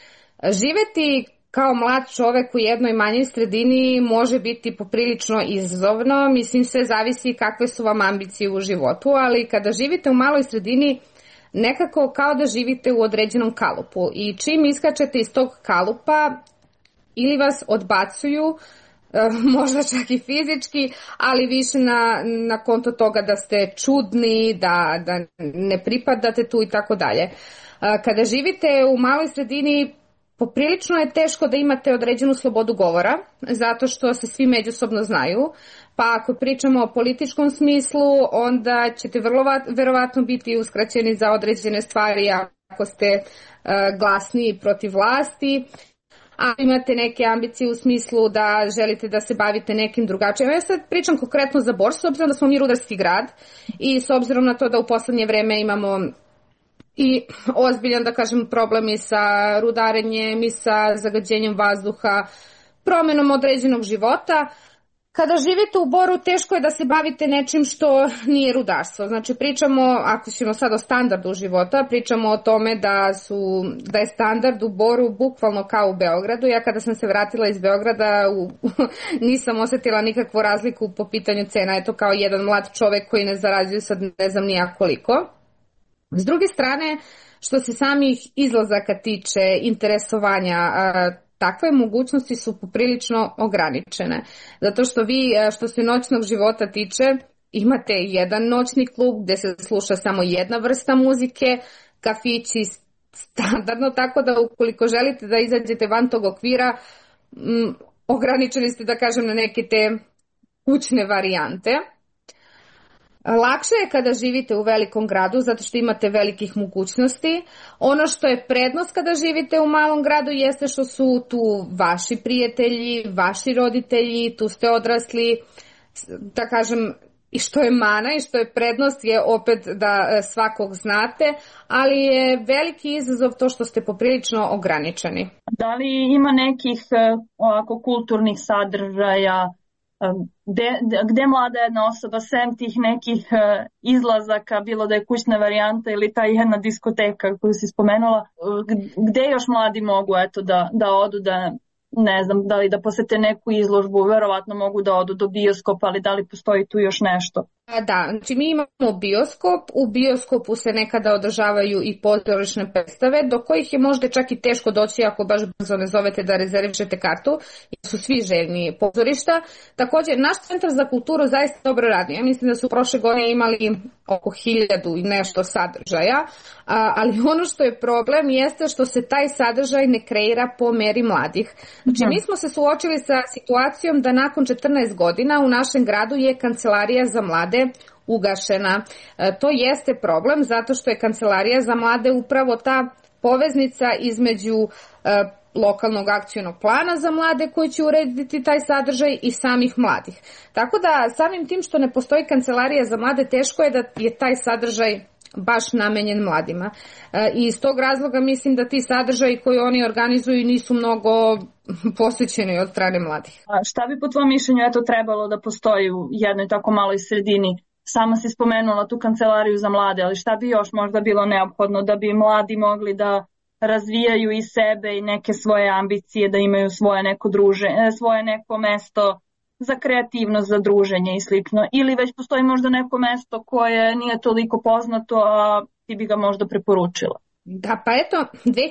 Živeti kao mlad čovek u jednoj manjoj sredini može biti poprilično izazovno, mislim sve zavisi kakve su vam ambicije u životu, ali kada živite u maloj sredini nekako kao da živite u određenom kalupu i čim iskačete iz tog kalupa ili vas odbacuju, možda čak i fizički, ali više na konto toga da ste čudni, da ne pripadate tu i tako dalje. Kada živite u maloj sredini poprilično je teško da imate određenu slobodu govora, zato što se svi međusobno znaju, pa ako pričamo o političkom smislu, onda ćete verovatno biti uskraćeni za određene stvari ako ste glasni protiv vlasti, a imate neke ambicije u smislu da želite da se bavite nekim drugačijim. Ja sad pričam konkretno za Bor, s obzirom da smo mi rudarski grad i s obzirom na to da u poslednje vreme imamo i ozbiljan, da kažem, problem i sa rudarenjem i sa zagađenjem vazduha, promenom određenog života. Kada živite u Boru, teško je da se bavite nečim što nije rudarstvo. Znači pričamo, ako ćemo sad o standardu života, pričamo o tome da je standard u Boru bukvalno kao u Beogradu. Ja kada sam se vratila iz Beograda nisam osetila nikakvu razliku po pitanju cena. Eto, kao jedan mlad čovek koji ne zarađuje sad ne znam nija koliko. S druge strane, što se samih izlazaka tiče, interesovanja, takve mogućnosti su poprilično ograničene. Zato što vi, što se noćnog života tiče, imate jedan noćni klub gde se sluša samo jedna vrsta muzike, kafići standardno, tako da ukoliko želite da izađete van tog okvira, ograničeni ste, da kažem, na neke te kućne varijante. Lakše je kada živite u velikom gradu zato što imate velikih mogućnosti. Ono što je prednost kada živite u malom gradu jeste što su tu vaši prijatelji, vaši roditelji, tu ste odrasli, da kažem, i što je mana i što je prednost je opet da svakog znate, ali je veliki izazov to što ste poprilično ograničeni. Da li ima nekih ovako kulturnih sadržaja gde mlada jedna osoba sem tih nekih izlazaka, bilo da je kućna varijanta ili ta jedna diskoteka koju si spomenula, gde još mladi mogu da odu, da ne znam, da li da posete neku izložbu, verovatno mogu da odu do bioskopa, ali da li postoji tu još nešto? Da, znači mi imamo bioskop, u bioskopu se nekada održavaju i pozorišne predstave, do kojih je možda čak i teško doći ako baš brzo ne zovete da rezervišete kartu, jer su svi željni pozorišta. Također, naš centar za kulturu zaista dobro radi. Ja mislim da su prošle godine imali oko 1000 i nešto sadržaja, ali ono što je problem jeste što se taj sadržaj ne kreira po meri mladih. Znači, mi smo se suočili sa situacijom da nakon 14 godina u našem gradu je kancelarija za mlade ugašena. To jeste problem zato što je kancelarija za mlade upravo ta poveznica između lokalnog akcionog plana za mlade koji će urediti taj sadržaj i samih mladih. Tako da samim tim što ne postoji kancelarija za mlade, teško je da je taj sadržaj baš namenjen mladima. I iz tog razloga mislim da ti sadržaji koji oni organizuju nisu mnogo posvećeni od strane mladih. A šta bi po tvojom mišljenju trebalo da postoji u jednoj tako maloj sredini? Sama si spomenula tu kancelariju za mlade, ali šta bi još možda bilo neophodno da bi mladi mogli da razvijaju i sebe i neke svoje ambicije, da imaju svoje neko druženje, svoje neko mesto za kreativnost, za druženje i slično, ili već postoji možda neko mesto koje nije toliko poznato, a ti bi ga možda preporučila? Da, pa eto,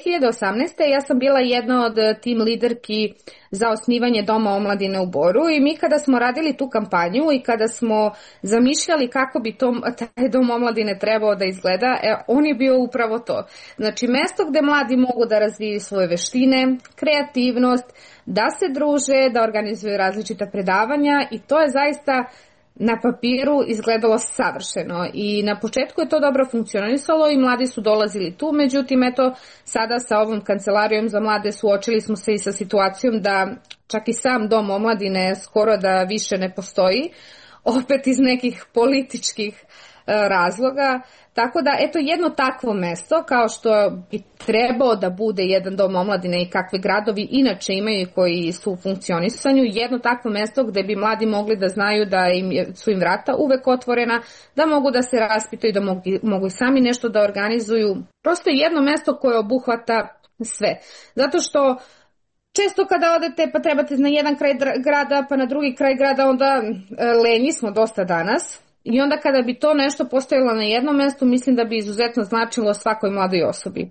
2018. ja sam bila jedna od tim liderki za osnivanje Doma omladine u Boru i mi kada smo radili tu kampanju i kada smo zamišljali kako bi taj Dom omladine trebao da izgleda, on je bio upravo to. Znači, mesto gde mladi mogu da razviju svoje veštine, kreativnost, da se druže, da organizuju različita predavanja i to je zaista na papiru izgledalo savršeno i na početku je to dobro funkcionisalo i mladi su dolazili tu, međutim eto sada sa ovom kancelarijom za mlade suočili smo se i sa situacijom da čak i sam Dom omladine skoro da više ne postoji, opet iz nekih političkih razloga. Tako da, eto, jedno takvo mesto, kao što bi trebao da bude jedan dom omladine i kakve gradovi inače imaju koji su u funkcionisanju, jedno takvo mesto gde bi mladi mogli da znaju da su im vrata uvek otvorena, da mogu da se raspitaju, da mogu i sami nešto da organizuju. Prosto jedno mesto koje obuhvata sve. Zato što često kada odete pa trebate na jedan kraj grada pa na drugi kraj grada, onda lenji smo dosta danas. I onda kada bi to nešto postojalo na jednom mestu, mislim da bi izuzetno značilo svakoj mladoj osobi.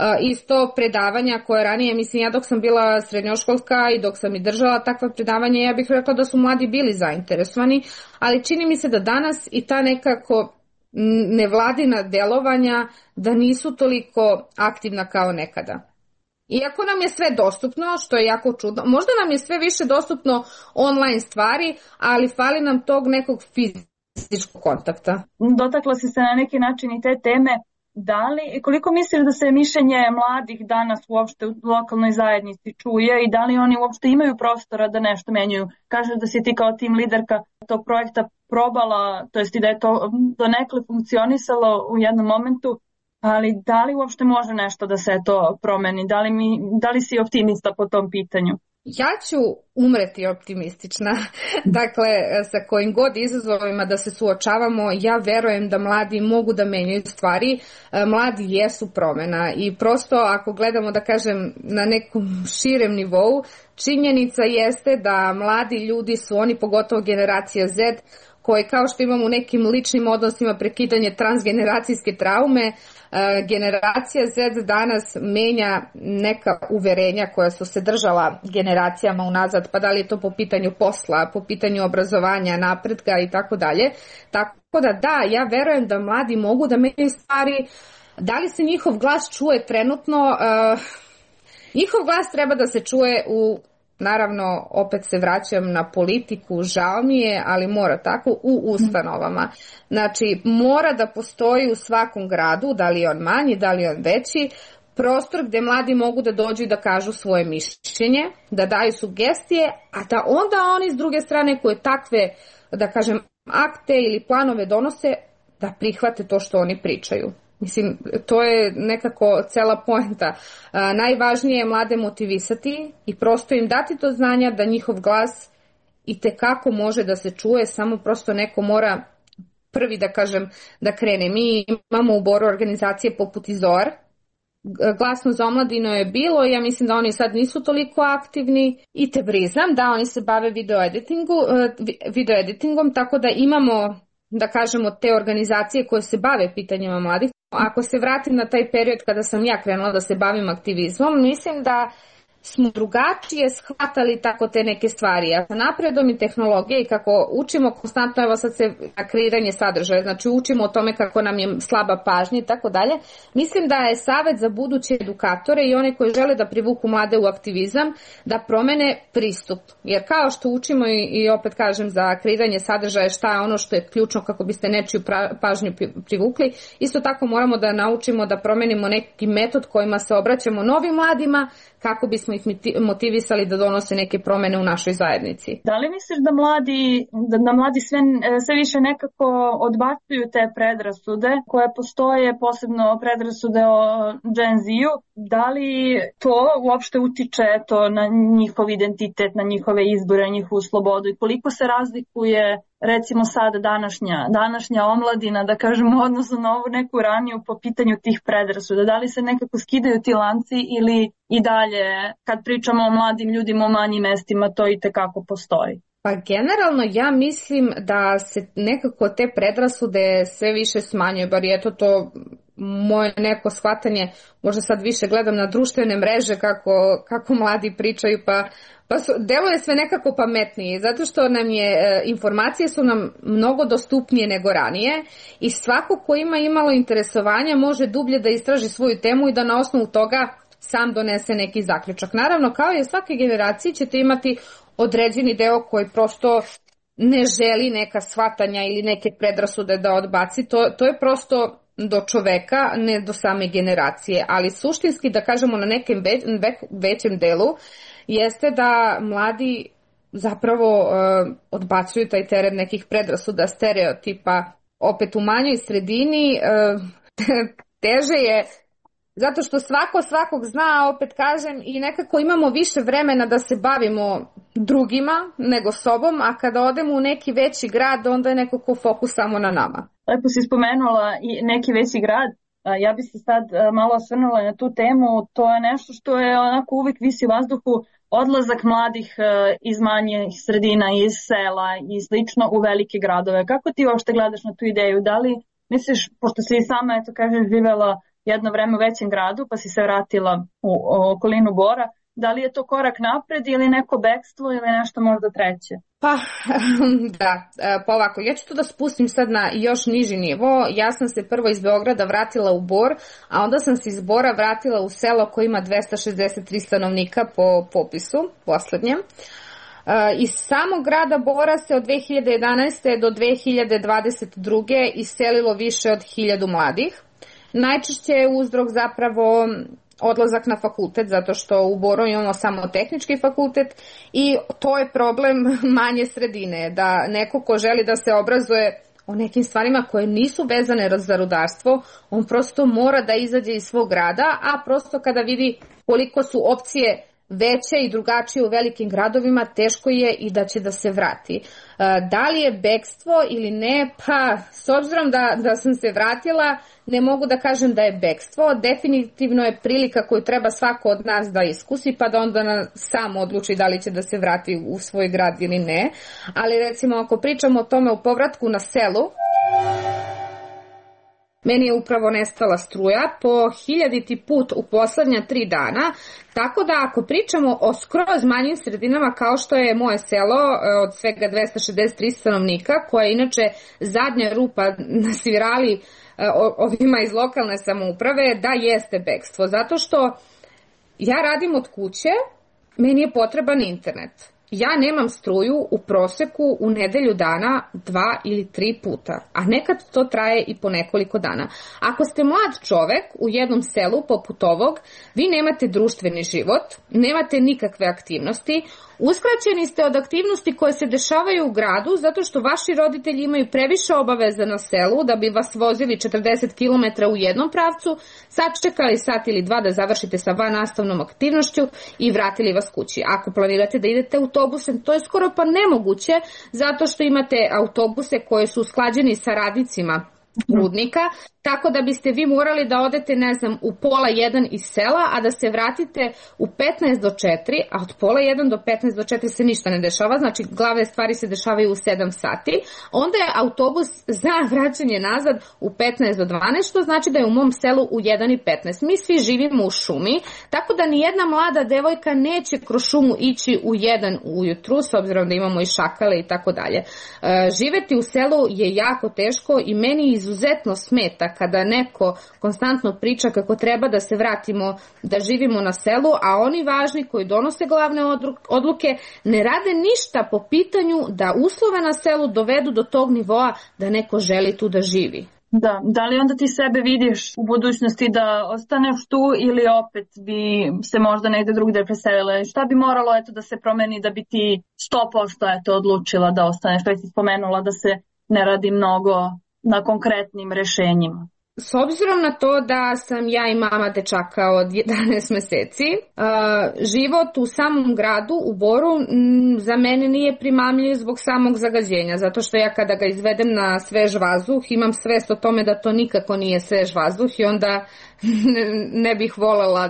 Isto predavanja koje ranije, mislim ja dok sam bila srednjoškolska i dok sam i držala takva predavanja, ja bih rekla da su mladi bili zainteresovani, ali čini mi se da danas i ta nekako nevladina delovanja da nisu toliko aktivna kao nekada. Iako nam je sve dostupno, što je jako čudno, možda nam je sve više dostupno online stvari, ali fali nam tog nekog fizičkog kontakta. Dotakla si se na neki način i te teme. Da li, koliko misliš da se mišljenje mladih danas uopšte u lokalnoj zajednici čuje i da li oni uopšte imaju prostora da nešto menjaju? Kažeš da si ti kao tim liderka tog projekta probala, to jest i da je to donekle funkcionisalo u jednom momentu, ali da li uopšte može nešto da se to promeni? Da li si optimista po tom pitanju? Ja ću umreti optimistična. Dakle, sa kojim god izazovima da se suočavamo, ja verujem da mladi mogu da menjaju stvari. Mladi jesu promena i prosto ako gledamo, da kažem, na nekom širem nivou, činjenica jeste da mladi ljudi su oni, pogotovo generacija Z, koje kao što imamo u nekim ličnim odnosima prekidanje transgeneracijske traume, generacija Z danas menja neka uverenja koja su se držala generacijama unazad, pa da li je to po pitanju posla, po pitanju obrazovanja, napretka i tako dalje. Tako da, ja verujem da mladi mogu da menjaju stvari. Da li se njihov glas čuje trenutno? Njihov glas treba da se čuje naravno, opet se vraćam na politiku, žao mi je, ali mora tako, u ustanovama. Znači, mora da postoji u svakom gradu, da li je on manji, da li je on veći, prostor gde mladi mogu da dođu i da kažu svoje mišljenje, da daju sugestije, a da onda oni s druge strane koje takve, da kažem, akte ili planove donose, da prihvate to što oni pričaju. Mislim, to je nekako cela poenta. Najvažnije je mlade motivisati i prosto im dati to znanja da njihov glas i tekako može da se čuje, samo prosto neko mora prvi da krene. Mi imamo u Boru organizacije poput Izor, Glasno za omladinu je bilo, ja mislim da oni sad nisu toliko aktivni, i Tebrizam, da oni se bave video editingom, tako da imamo, da kažemo, te organizacije koje se bave pitanjima mladih. Ako se vratim na taj period kada sam ja krenula da se bavim aktivizmom, mislim da smo drugačije shvatali tako te neke stvari. A sa napredom i tehnologije i kako učimo konstantno, evo sad se na kreiranje sadržaja, znači učimo o tome kako nam je slaba pažnja i tako dalje, mislim da je savjet za buduće edukatore i one koji žele da privuku mlade u aktivizam da promene pristup. Jer kao što učimo i opet kažem za kreiranje sadržaja šta je ono što je ključno kako biste nečiju pažnju privukli, isto tako moramo da naučimo da promenimo neki metod kojima se obraćamo novim mladima kako bismo ih motivisali da donose neke promene u našoj zajednici. Da li misliš da mladi sve više nekako odbacuju te predrasude koje postoje, posebno predrasude o Gen Z-u? Da li to uopšte utiče na njihov identitet, na njihove izbore, na njihovu slobodu i koliko se razlikuje recimo sad današnja omladina, da kažemo, odnosno na ovu neku raniju po pitanju tih predrasuda? Da li se nekako skidaju ti lanci ili i dalje, kad pričamo o mladim ljudima u manjim mestima, to i tekako postoji? Pa generalno ja mislim da se nekako te predrasude sve više smanjuju, bar je to moje neko shvatanje, možda sad više gledam na društvene mreže kako mladi pričaju, pa deluje sve nekako pametnije, zato što informacije su nam mnogo dostupnije nego ranije i svako ko ima imalo interesovanja može dublje da istraži svoju temu i da na osnovu toga sam donese neki zaključak. Naravno, kao i u svakoj generaciji ćete imati određeni deo koji prosto ne želi neka shvatanja ili neke predrasude da odbaci, to je prosto do čoveka, ne do same generacije, ali suštinski da kažemo na nekem većem delu jeste da mladi zapravo odbacuju taj teret nekih predrasuda, stereotipa. Opet u manjoj sredini teže je, zato što svakog zna, a opet kažem, i nekako imamo više vremena da se bavimo drugima nego sobom, a kada odemo u neki veći grad, onda je nekako fokus samo na nama. Lepo si spomenula i neki veći grad. Ja bi se sad malo osvrnula na tu temu. To je nešto što je onako uvijek visi u vazduhu, odlazak mladih iz manjih sredina, iz sela i slično u velike gradove. Kako ti uopšte gledaš na tu ideju? Da li misliš, pošto si i sama, živela jedno vreme u većem gradu, pa si se vratila u okolinu Bora, da li je to korak napred ili neko bekstvo ili nešto možda treće? Pa ovako, ja ću to da spustim sad na još niži nivo. Ja sam se prvo iz Beograda vratila u Bor, a onda sam se iz Bora vratila u selo koje ima 263 stanovnika po popisu poslednjem. Iz samog grada Bora se od 2011. do 2022. iselilo više od 1000 mladih. Najčešće je uzrok zapravo odlazak na fakultet, zato što u Boru imamo samo tehnički fakultet i to je problem manje sredine, da neko ko želi da se obrazuje o nekim stvarima koje nisu vezane za rudarstvo, on prosto mora da izađe iz svog grada, a prosto kada vidi koliko su opcije veće i drugačije u velikim gradovima, teško je i da će da se vrati. Da li je bekstvo ili ne? Pa, s obzirom da sam se vratila, ne mogu da kažem da je bekstvo. Definitivno je prilika koju treba svako od nas da iskusi, pa da onda sam odluči da li će da se vrati u svoj grad ili ne. Ali recimo, ako pričamo o tome u povratku na selu, meni je upravo nestala struja po 1000. put u poslednja 3 dana, tako da ako pričamo o skroz manjim sredinama kao što je moje selo od svega 263 stanovnika, koja je inače zadnja rupa na svirali ovima iz lokalne samouprave, da jeste bekstvo, zato što ja radim od kuće, meni je potreban internet. Ja nemam struju u proseku u nedelju dana 2 ili 3 puta, a nekad to traje i po nekoliko dana. Ako ste mlad čovek u jednom selu poput ovog, vi nemate društveni život, nemate nikakve aktivnosti, Uskraćeni ste od aktivnosti koje se dešavaju u gradu zato što vaši roditelji imaju previše obaveza na selu da bi vas vozili 40 km u jednom pravcu, sačekali sat ili dva da završite sa vannastavnom aktivnošću i vratili vas kući. Ako planirate da idete autobusem, to je skoro pa nemoguće zato što imate autobuse koje su usklađeni sa radnicima rudnika, tako da biste vi morali da odete, ne znam, u 12:30 iz sela, a da se vratite u 15 do 4, a od 12:30 do 15 do 4 se ništa ne dešava, znači glavne stvari se dešavaju u 7 sati, onda je autobus za vraćanje nazad u 15 do 12, što znači da je u mom selu u 1:15. Mi svi živimo u šumi, tako da nijedna mlada devojka neće kroz šumu ići u 1 ujutru, s obzirom da imamo i šakale i tako dalje. Živeti u selu je jako teško i meni izuzetno smeta kada neko konstantno priča kako treba da se vratimo, da živimo na selu, a oni važni koji donose glavne odluke ne rade ništa po pitanju da uslove na selu dovedu do tog nivoa da neko želi tu da živi. Da li onda ti sebe vidiš u budućnosti da ostaneš tu ili opet bi se možda negde drugde preselila? Šta bi moralo da se promeni da bi ti 100% odlučila da ostaneš? Što si spomenula da se ne radi mnogo na konkretnim rešenjima. S obzirom na to da sam ja i mama dečaka od 11 meseci, život u samom gradu, u Boru, za mene nije primamljiv zbog samog zagađenja, zato što ja kada ga izvedem na svež vazduh imam svest o tome da to nikako nije svež vazduh i onda ne bih volela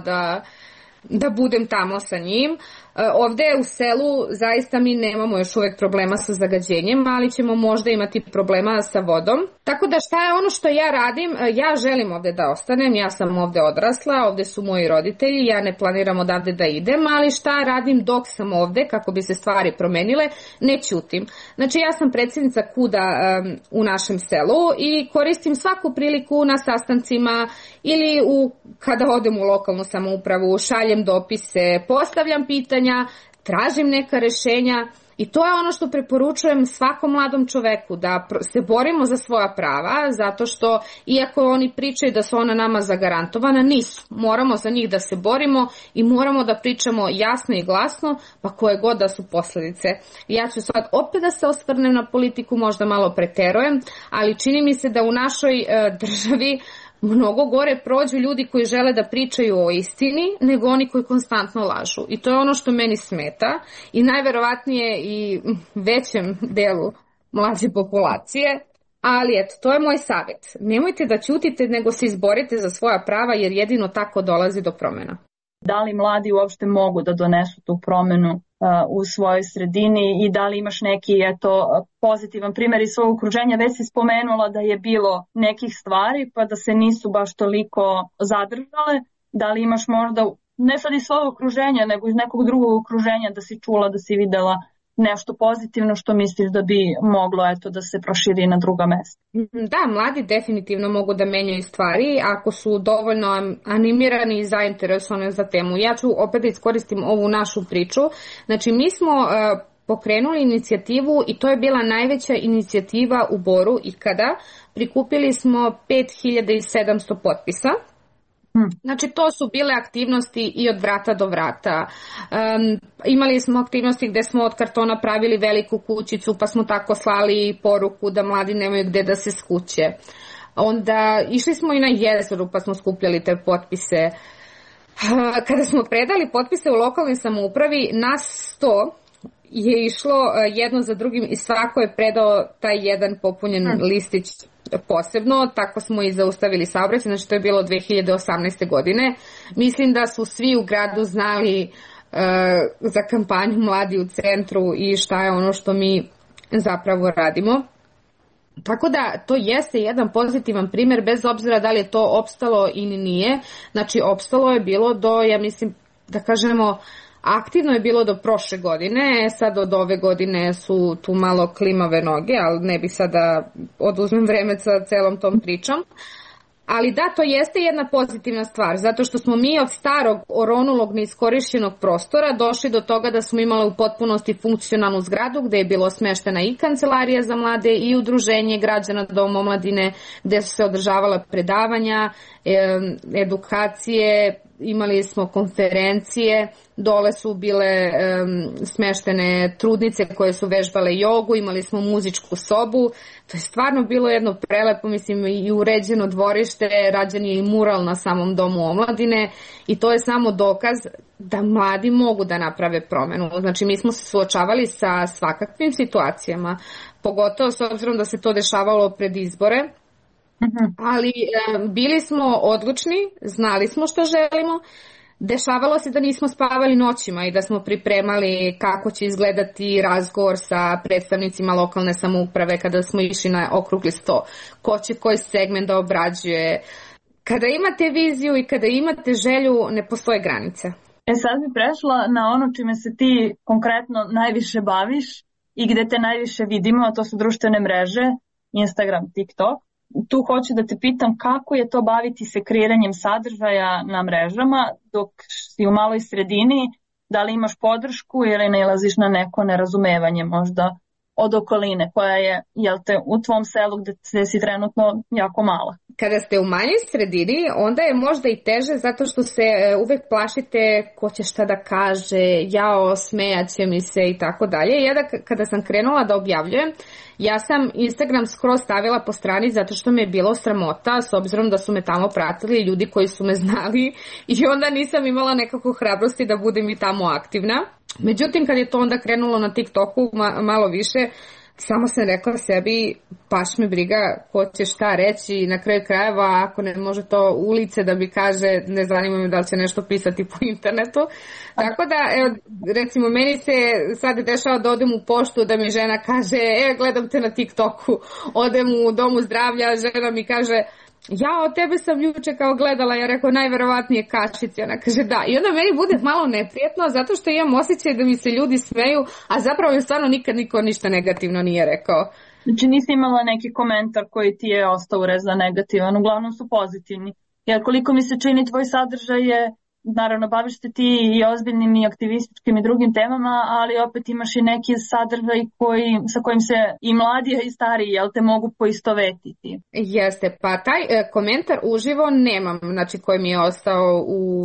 da budem tamo sa njim. Ovde u selu zaista mi nemamo još uvek problema sa zagađenjem, ali ćemo možda imati problema sa vodom. Tako da šta je ono što ja radim? Ja želim ovde da ostanem, ja sam ovde odrasla, ovde su moji roditelji, ja ne planiram odavde da idem, ali šta radim dok sam ovde kako bi se stvari promenile? Ne ćutim. Znači ja sam predsjednica KUD-a u našem selu i koristim svaku priliku na sastancima ili kada odem u lokalnu samoupravu, šaljem dopise, postavljam pitanja, tražim neka rešenja i to je ono što preporučujem svakom mladom čoveku, da se borimo za svoja prava, zato što iako oni pričaju da su ona nama zagarantovana, nisu. Moramo za njih da se borimo i moramo da pričamo jasno i glasno, pa koje god da su posledice. Ja ću sad opet da se osvrnem na politiku, možda malo preterujem, ali čini mi se da u našoj državi mnogo gore prođu ljudi koji žele da pričaju o istini nego oni koji konstantno lažu. I to je ono što meni smeta i najverovatnije i većem delu mlađe populacije. Ali eto, to je moj savjet. Nemojte da ćutite nego se izborite za svoja prava jer jedino tako dolazi do promjena. Da li mladi uopšte mogu da donesu tu promenu u svojoj sredini i da li imaš neki pozitivan primjer iz svog okruženja? Već si spomenula da je bilo nekih stvari pa da se nisu baš toliko zadržale. Da li imaš možda, ne sad iz svog okruženja nego iz nekog drugog okruženja, da si čula, da si videla nešto pozitivno što misliš da bi moglo da se proširi na druga mesta? Da, mladi definitivno mogu da menjaju stvari ako su dovoljno animirani i zainteresovani za temu. Ja ću opet da iskoristim ovu našu priču. Znači mi smo pokrenuli inicijativu i to je bila najveća inicijativa u Boru ikada. Prikupili smo 5700 potpisa. Znači to su bile aktivnosti i od vrata do vrata. Imali smo aktivnosti gde smo od kartona pravili veliku kućicu pa smo tako slali poruku da mladi nemaju gde da se skuće. Onda išli smo i na jezeru pa smo skupljali te potpise. Kada smo predali potpise u lokalnoj samoupravi, nas 100 je išlo jedno za drugim i svako je predao taj jedan popunjen listić posebno, tako smo i zaustavili saobraćaj, znači to je bilo 2018. godine. Mislim da su svi u gradu znali za kampanju Mladi u centru i šta je ono što mi zapravo radimo. Tako da to jeste jedan pozitivan primjer bez obzira da li je to opstalo ili nije. Znači opstalo je bilo do, ja mislim da kažemo, aktivno je bilo do prošle godine, sad od ove godine su tu malo klimave noge, ali ne bi sada oduzmem vreme sa celom tom pričom. Ali da, to jeste jedna pozitivna stvar, zato što smo mi od starog oronulog neiskorišćenog prostora došli do toga da smo imali u potpunosti funkcionalnu zgradu gde je bilo smeštena i kancelarija za mlade i udruženje građana Dom omladine gde su se održavala predavanja, edukacije, imali smo konferencije, dole su bile smeštene trudnice koje su vežbale jogu, imali smo muzičku sobu, to je stvarno bilo jedno prelepo, mislim, i uređeno dvorište, rađen je i mural na samom domu omladine i to je samo dokaz da mladi mogu da naprave promenu. Znači mi smo se suočavali sa svakakvim situacijama, pogotovo s obzirom da se to dešavalo pred izbore, ali bili smo odlučni, znali smo što želimo. Dešavalo se da nismo spavali noćima i da smo pripremali kako će izgledati razgovor sa predstavnicima lokalne samouprave kada smo išli na okrugli sto, ko će koji segment da obrađuje. Kada imate viziju i kada imate želju, ne postoje granice. Sad bi prešla na ono čime se ti konkretno najviše baviš i gde te najviše vidimo, a to su društvene mreže, Instagram, TikTok. Tu hoću da te pitam kako je to baviti se kreiranjem sadržaja na mrežama dok si u maloj sredini, da li imaš podršku ili nailaziš na neko nerazumevanje možda od okoline koja je, jel te, u tvom selu gde si trenutno jako mala. Kada ste u manjoj sredini, onda je možda i teže zato što se uvek plašite ko će šta da kaže, jao, smejaće mi se i tako dalje. Ja kada sam krenula da objavljujem, ja sam Instagram skroz stavila po strani zato što me je bilo sramota s obzirom da su me tamo pratili ljudi koji su me znali i onda nisam imala nekako hrabrosti da budem i tamo aktivna. Međutim, kad je to onda krenulo na TikToku malo više, samo sam rekla sebi, baš me briga ko će šta reći i na kraju krajeva ako ne može to ulice da mi kaže, ne zanima me da li će nešto pisati po internetu. Tako da, evo, recimo, meni se sad dešava da odem u poštu da mi žena kaže, gledam te na TikToku, odem u domu zdravlja, žena mi kaže, ja od tebe sam juče kao gledala, ja rekao najverovatnije kašice, ona kaže da. I onda meni bude malo neprijetno zato što imam osjećaj da mi se ljudi smeju, a zapravo mi stvarno nikad niko ništa negativno nije rekao. Znači nisi imala neki komentar koji ti je ostao urezan negativan, uglavnom su pozitivni. Jer koliko mi se čini tvoj sadržaj je, naravno baviš se ti i ozbiljnim i aktivističkim i drugim temama, ali opet imaš i neki sadržaj sa kojim se i mladi i stariji, jel te, mogu poistovetiti. Jeste, pa taj komentar uživo nemam, znači koji mi je ostao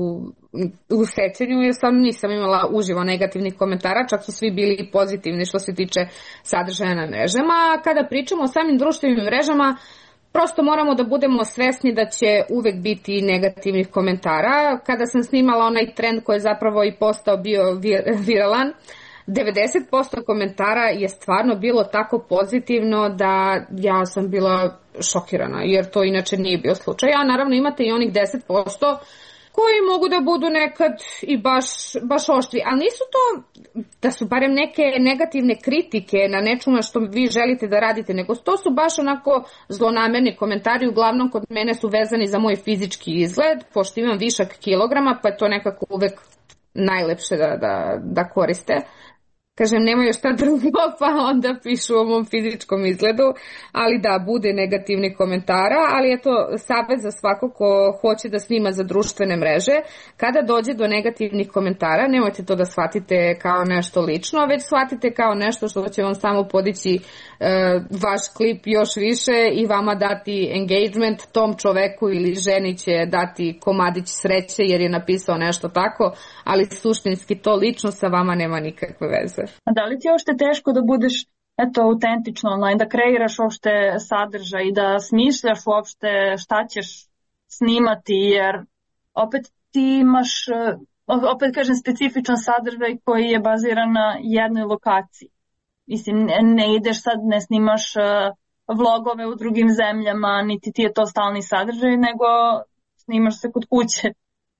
u sećanju, jer sam nisam imala uživo negativnih komentara, čak su svi bili pozitivni što se tiče sadržaja na mrežama. Kada pričamo o samim društvenim mrežama, prosto moramo da budemo svesni da će uvek biti negativnih komentara. Kada sam snimala onaj trend koji je zapravo i postao bio viralan, 90% komentara je stvarno bilo tako pozitivno da ja sam bila šokirana, jer to inače nije bio slučaj. A naravno imate i onih 10% koji mogu da budu nekad i baš oštri, ali nisu to da su barem neke negativne kritike na nečemu što vi želite da radite, nego to su baš onako zlonamerni komentari, uglavnom kod mene su vezani za moj fizički izgled, pošto imam višak kilograma, pa je to nekako uvek najlepše da koriste. Kažem, nemaju šta drugo, pa onda pišu o mom fizičkom izgledu, ali da, bude negativnih komentara, ali je to savjet za svako ko hoće da snima za društvene mreže. Kada dođe do negativnih komentara, nemojte to da shvatite kao nešto lično, već shvatite kao nešto što će vam samo podići vaš klip još više i vama dati engagement, tom čoveku ili ženi će dati komadić sreće jer je napisao nešto tako, ali suštinski to lično sa vama nema nikakve veze. A da li ti je uopšte teško da budeš autentično online, da kreiraš uopšte sadržaj i da smišljaš uopšte šta ćeš snimati, jer opet ti imaš, opet kažem, specifičan sadržaj koji je baziran na jednoj lokaciji. Mislim, ne ideš sad, ne snimaš vlogove u drugim zemljama, niti ti je to stalni sadržaj, nego snimaš se kod kuće.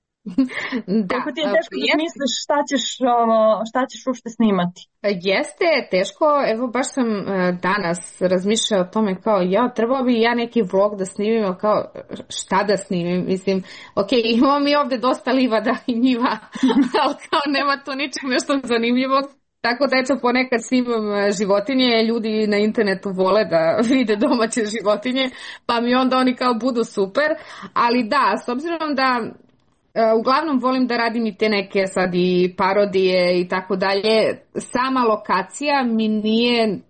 Kako ti je teško da misliš šta ćeš uopšte snimati? Jeste teško, evo baš sam danas razmišljala o tome kao trebao bi ja neki vlog da snimim, kao šta da snimim, mislim, ok, imamo mi ovde dosta livada i njiva, ali kao nema tu ničeg nešto zanimljivog. Tako da eto ponekad snimam životinje, ljudi na internetu vole da vide domaće životinje, pa mi onda oni kao budu super, ali da, s obzirom da uglavnom volim da radim i te neke sad i parodije i tako dalje, sama lokacija mi nije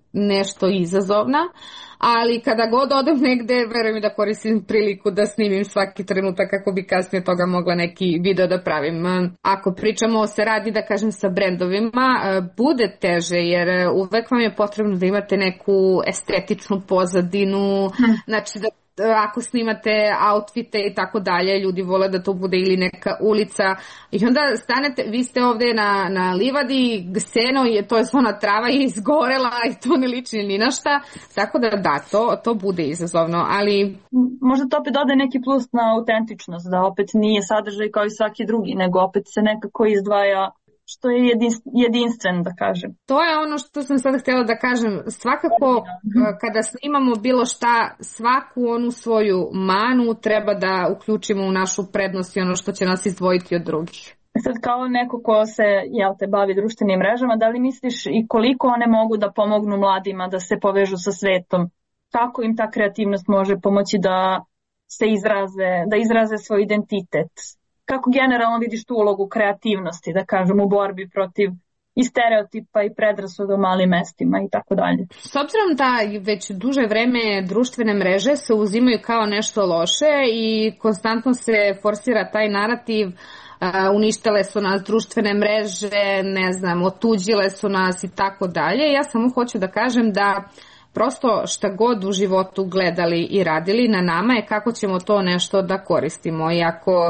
nešto izazovna, ali kada god odem negde, verujem mi da koristim priliku da snimim svaki trenutak kako bi kasnije toga mogla neki video da pravim. Ako pričamo o saradnji, da kažem, sa brendovima, bude teže jer uvek vam je potrebno da imate neku estetičnu pozadinu, znači da ako snimate outfite i tako dalje, ljudi vole da to bude ili neka ulica i onda stanete, vi ste ovde na livadi, seno je, to je ona trava je izgorela i to ne liči ni na šta, tako da to bude izazovno, ali možda to opet dode neki plus na autentičnost, da opet nije sadržaj kao i svaki drugi, nego opet se nekako izdvaja što je jedinstven, da kažem. To je ono što sam sada htjela da kažem. Svakako, kada snimamo bilo šta, svaku onu svoju manu treba da uključimo u našu prednost i ono što će nas izdvojiti od drugih. Sad kao neko ko se bavi društvenim mrežama, da li misliš i koliko one mogu da pomognu mladima da se povežu sa svetom? Kako im ta kreativnost može pomoći da se izraze svoj identitet? Kako generalno vidiš tu ulogu kreativnosti, da kažem, u borbi protiv i stereotipa i predrasuda u malim mestima i tako dalje? S obzirom da već duže vreme društvene mreže se uzimaju kao nešto loše i konstantno se forsira taj narativ, uništile su nas društvene mreže, ne znam, otuđile su nas i tako dalje, ja samo hoću da kažem da prosto šta god u životu gledali i radili, na nama je kako ćemo to nešto da koristimo. I ako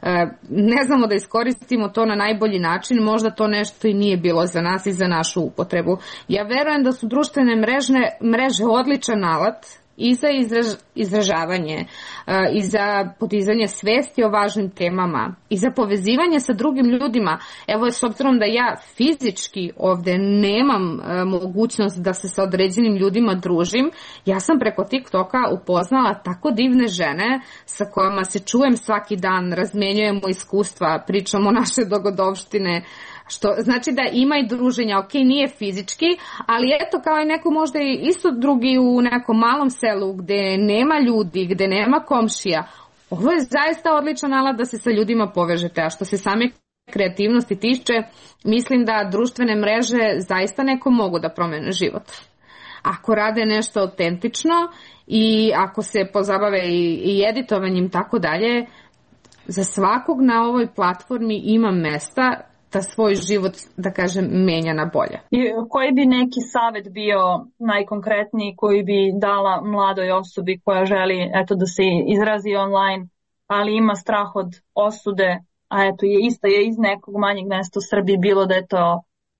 ne znamo da iskoristimo to na najbolji način, možda to nešto i nije bilo za nas i za našu upotrebu. Ja verujem da su društvene mreže odličan alat i za izražavanje, i za podizanje svesti o važnim temama, i za povezivanje sa drugim ljudima. Evo, s obzirom da ja fizički ovde nemam mogućnost da se sa određenim ljudima družim, ja sam preko TikToka upoznala tako divne žene sa kojima se čujem svaki dan, razmenjujemo iskustva, pričamo naše dogodovštine, što znači da ima i druženja, ok, nije fizički, ali eto kao i neko možda i isto drugi u nekom malom selu gde nema ljudi, gde nema komšija. Ovo je zaista odličan alat da se sa ljudima povežete, a što se same kreativnosti tiče, mislim da društvene mreže zaista neko mogu da promene život. Ako rade nešto autentično i ako se pozabave i editovanjem tako dalje, za svakog na ovoj platformi ima mesta da svoj život, da kažem, menja na bolje. I koji bi neki savjet bio najkonkretniji koji bi dala mladoj osobi koja želi da se izrazi online, ali ima strah od osude, a je iz nekog manjeg mesta u Srbiji, bilo da je to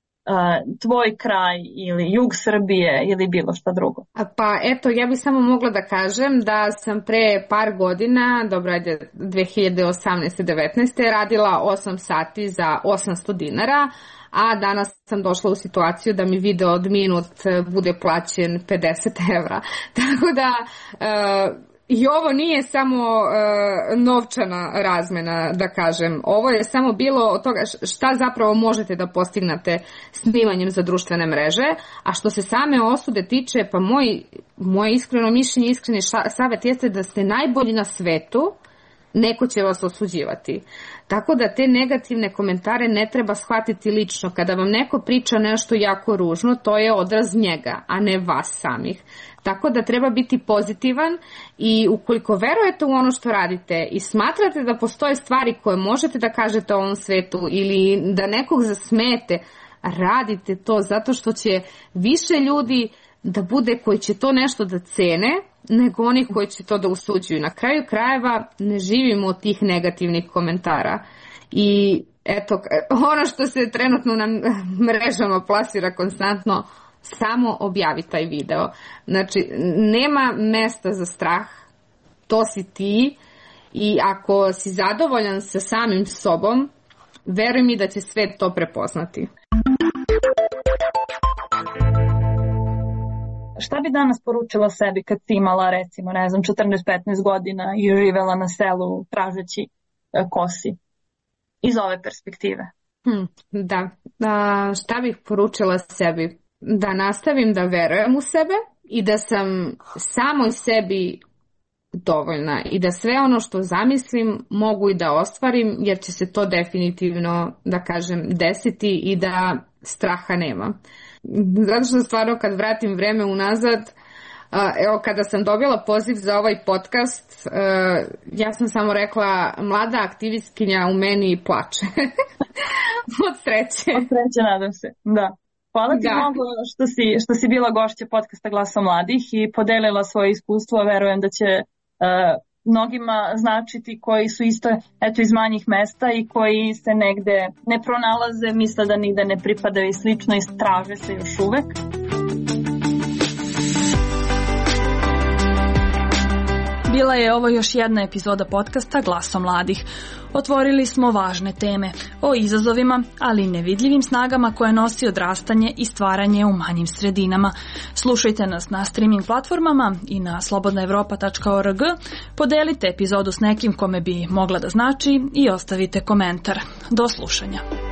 tvoj kraj ili jug Srbije ili bilo šta drugo? Pa eto, ja bih samo mogla da kažem da sam pre par godina, 2018-19, radila 8 sati za 800 dinara, a danas sam došla u situaciju da mi video od minut bude plaćen 50 evra. Tako da i ovo nije samo novčana razmena, da kažem. Ovo je samo bilo od toga šta zapravo možete da postignete snimanjem za društvene mreže, a što se same osude tiče, pa moje iskreno mišljenje, iskreni savjet jeste da ste najbolji na svetu, neko će vas osuđivati. Tako da te negativne komentare ne treba shvatiti lično. Kada vam neko priča nešto jako ružno, to je odraz njega, a ne vas samih. Tako da treba biti pozitivan i ukoliko verujete u ono što radite i smatrate da postoje stvari koje možete da kažete o ovom svetu ili da nekog zasmete, radite to zato što će više ljudi da bude koji će to nešto da cene nego oni koji će to da usuđuju. Na kraju krajeva ne živimo od tih negativnih komentara. I eto, ono što se trenutno na mrežama plasira konstantno, samo objavi taj video. Znači, nema mesta za strah, to si ti i ako si zadovoljan sa samim sobom, veruj mi da će svet to prepoznati. Šta bi danas poručila sebi kad si imala, recimo, 14-15 godina i živela na selu tražeći kosi iz ove perspektive? Da, šta bih poručila sebi? Da nastavim da verujem u sebe i da sam samoj sebi dovoljna i da sve ono što zamislim mogu i da ostvarim, jer će se to definitivno, da kažem, desiti i da straha nema. zato što stvarno kad vratim vreme unazad, evo kada sam dobila poziv za ovaj podcast, ja sam samo rekla mlada aktivistkinja u meni plače. Od sreće. Od sreće, nadam se, da. Hvala ti mnogo što si bila gošća podcasta Glasa mladih i podelila svoje iskustvo. Verujem da će mnogima značiti koji su isto iz manjih mesta i koji se negde ne pronalaze, misle da nigde ne pripadaju i slično i traže se još uvek. Bila je ovo još jedna epizoda podcasta Glasom mladih. Otvorili smo važne teme o izazovima, ali i nevidljivim snagama koje nosi odrastanje i stvaranje u manjim sredinama. Slušajte nas na streaming platformama i na slobodnaevropa.org. Podelite epizodu s nekim kome bi mogla da znači i ostavite komentar. Do slušanja.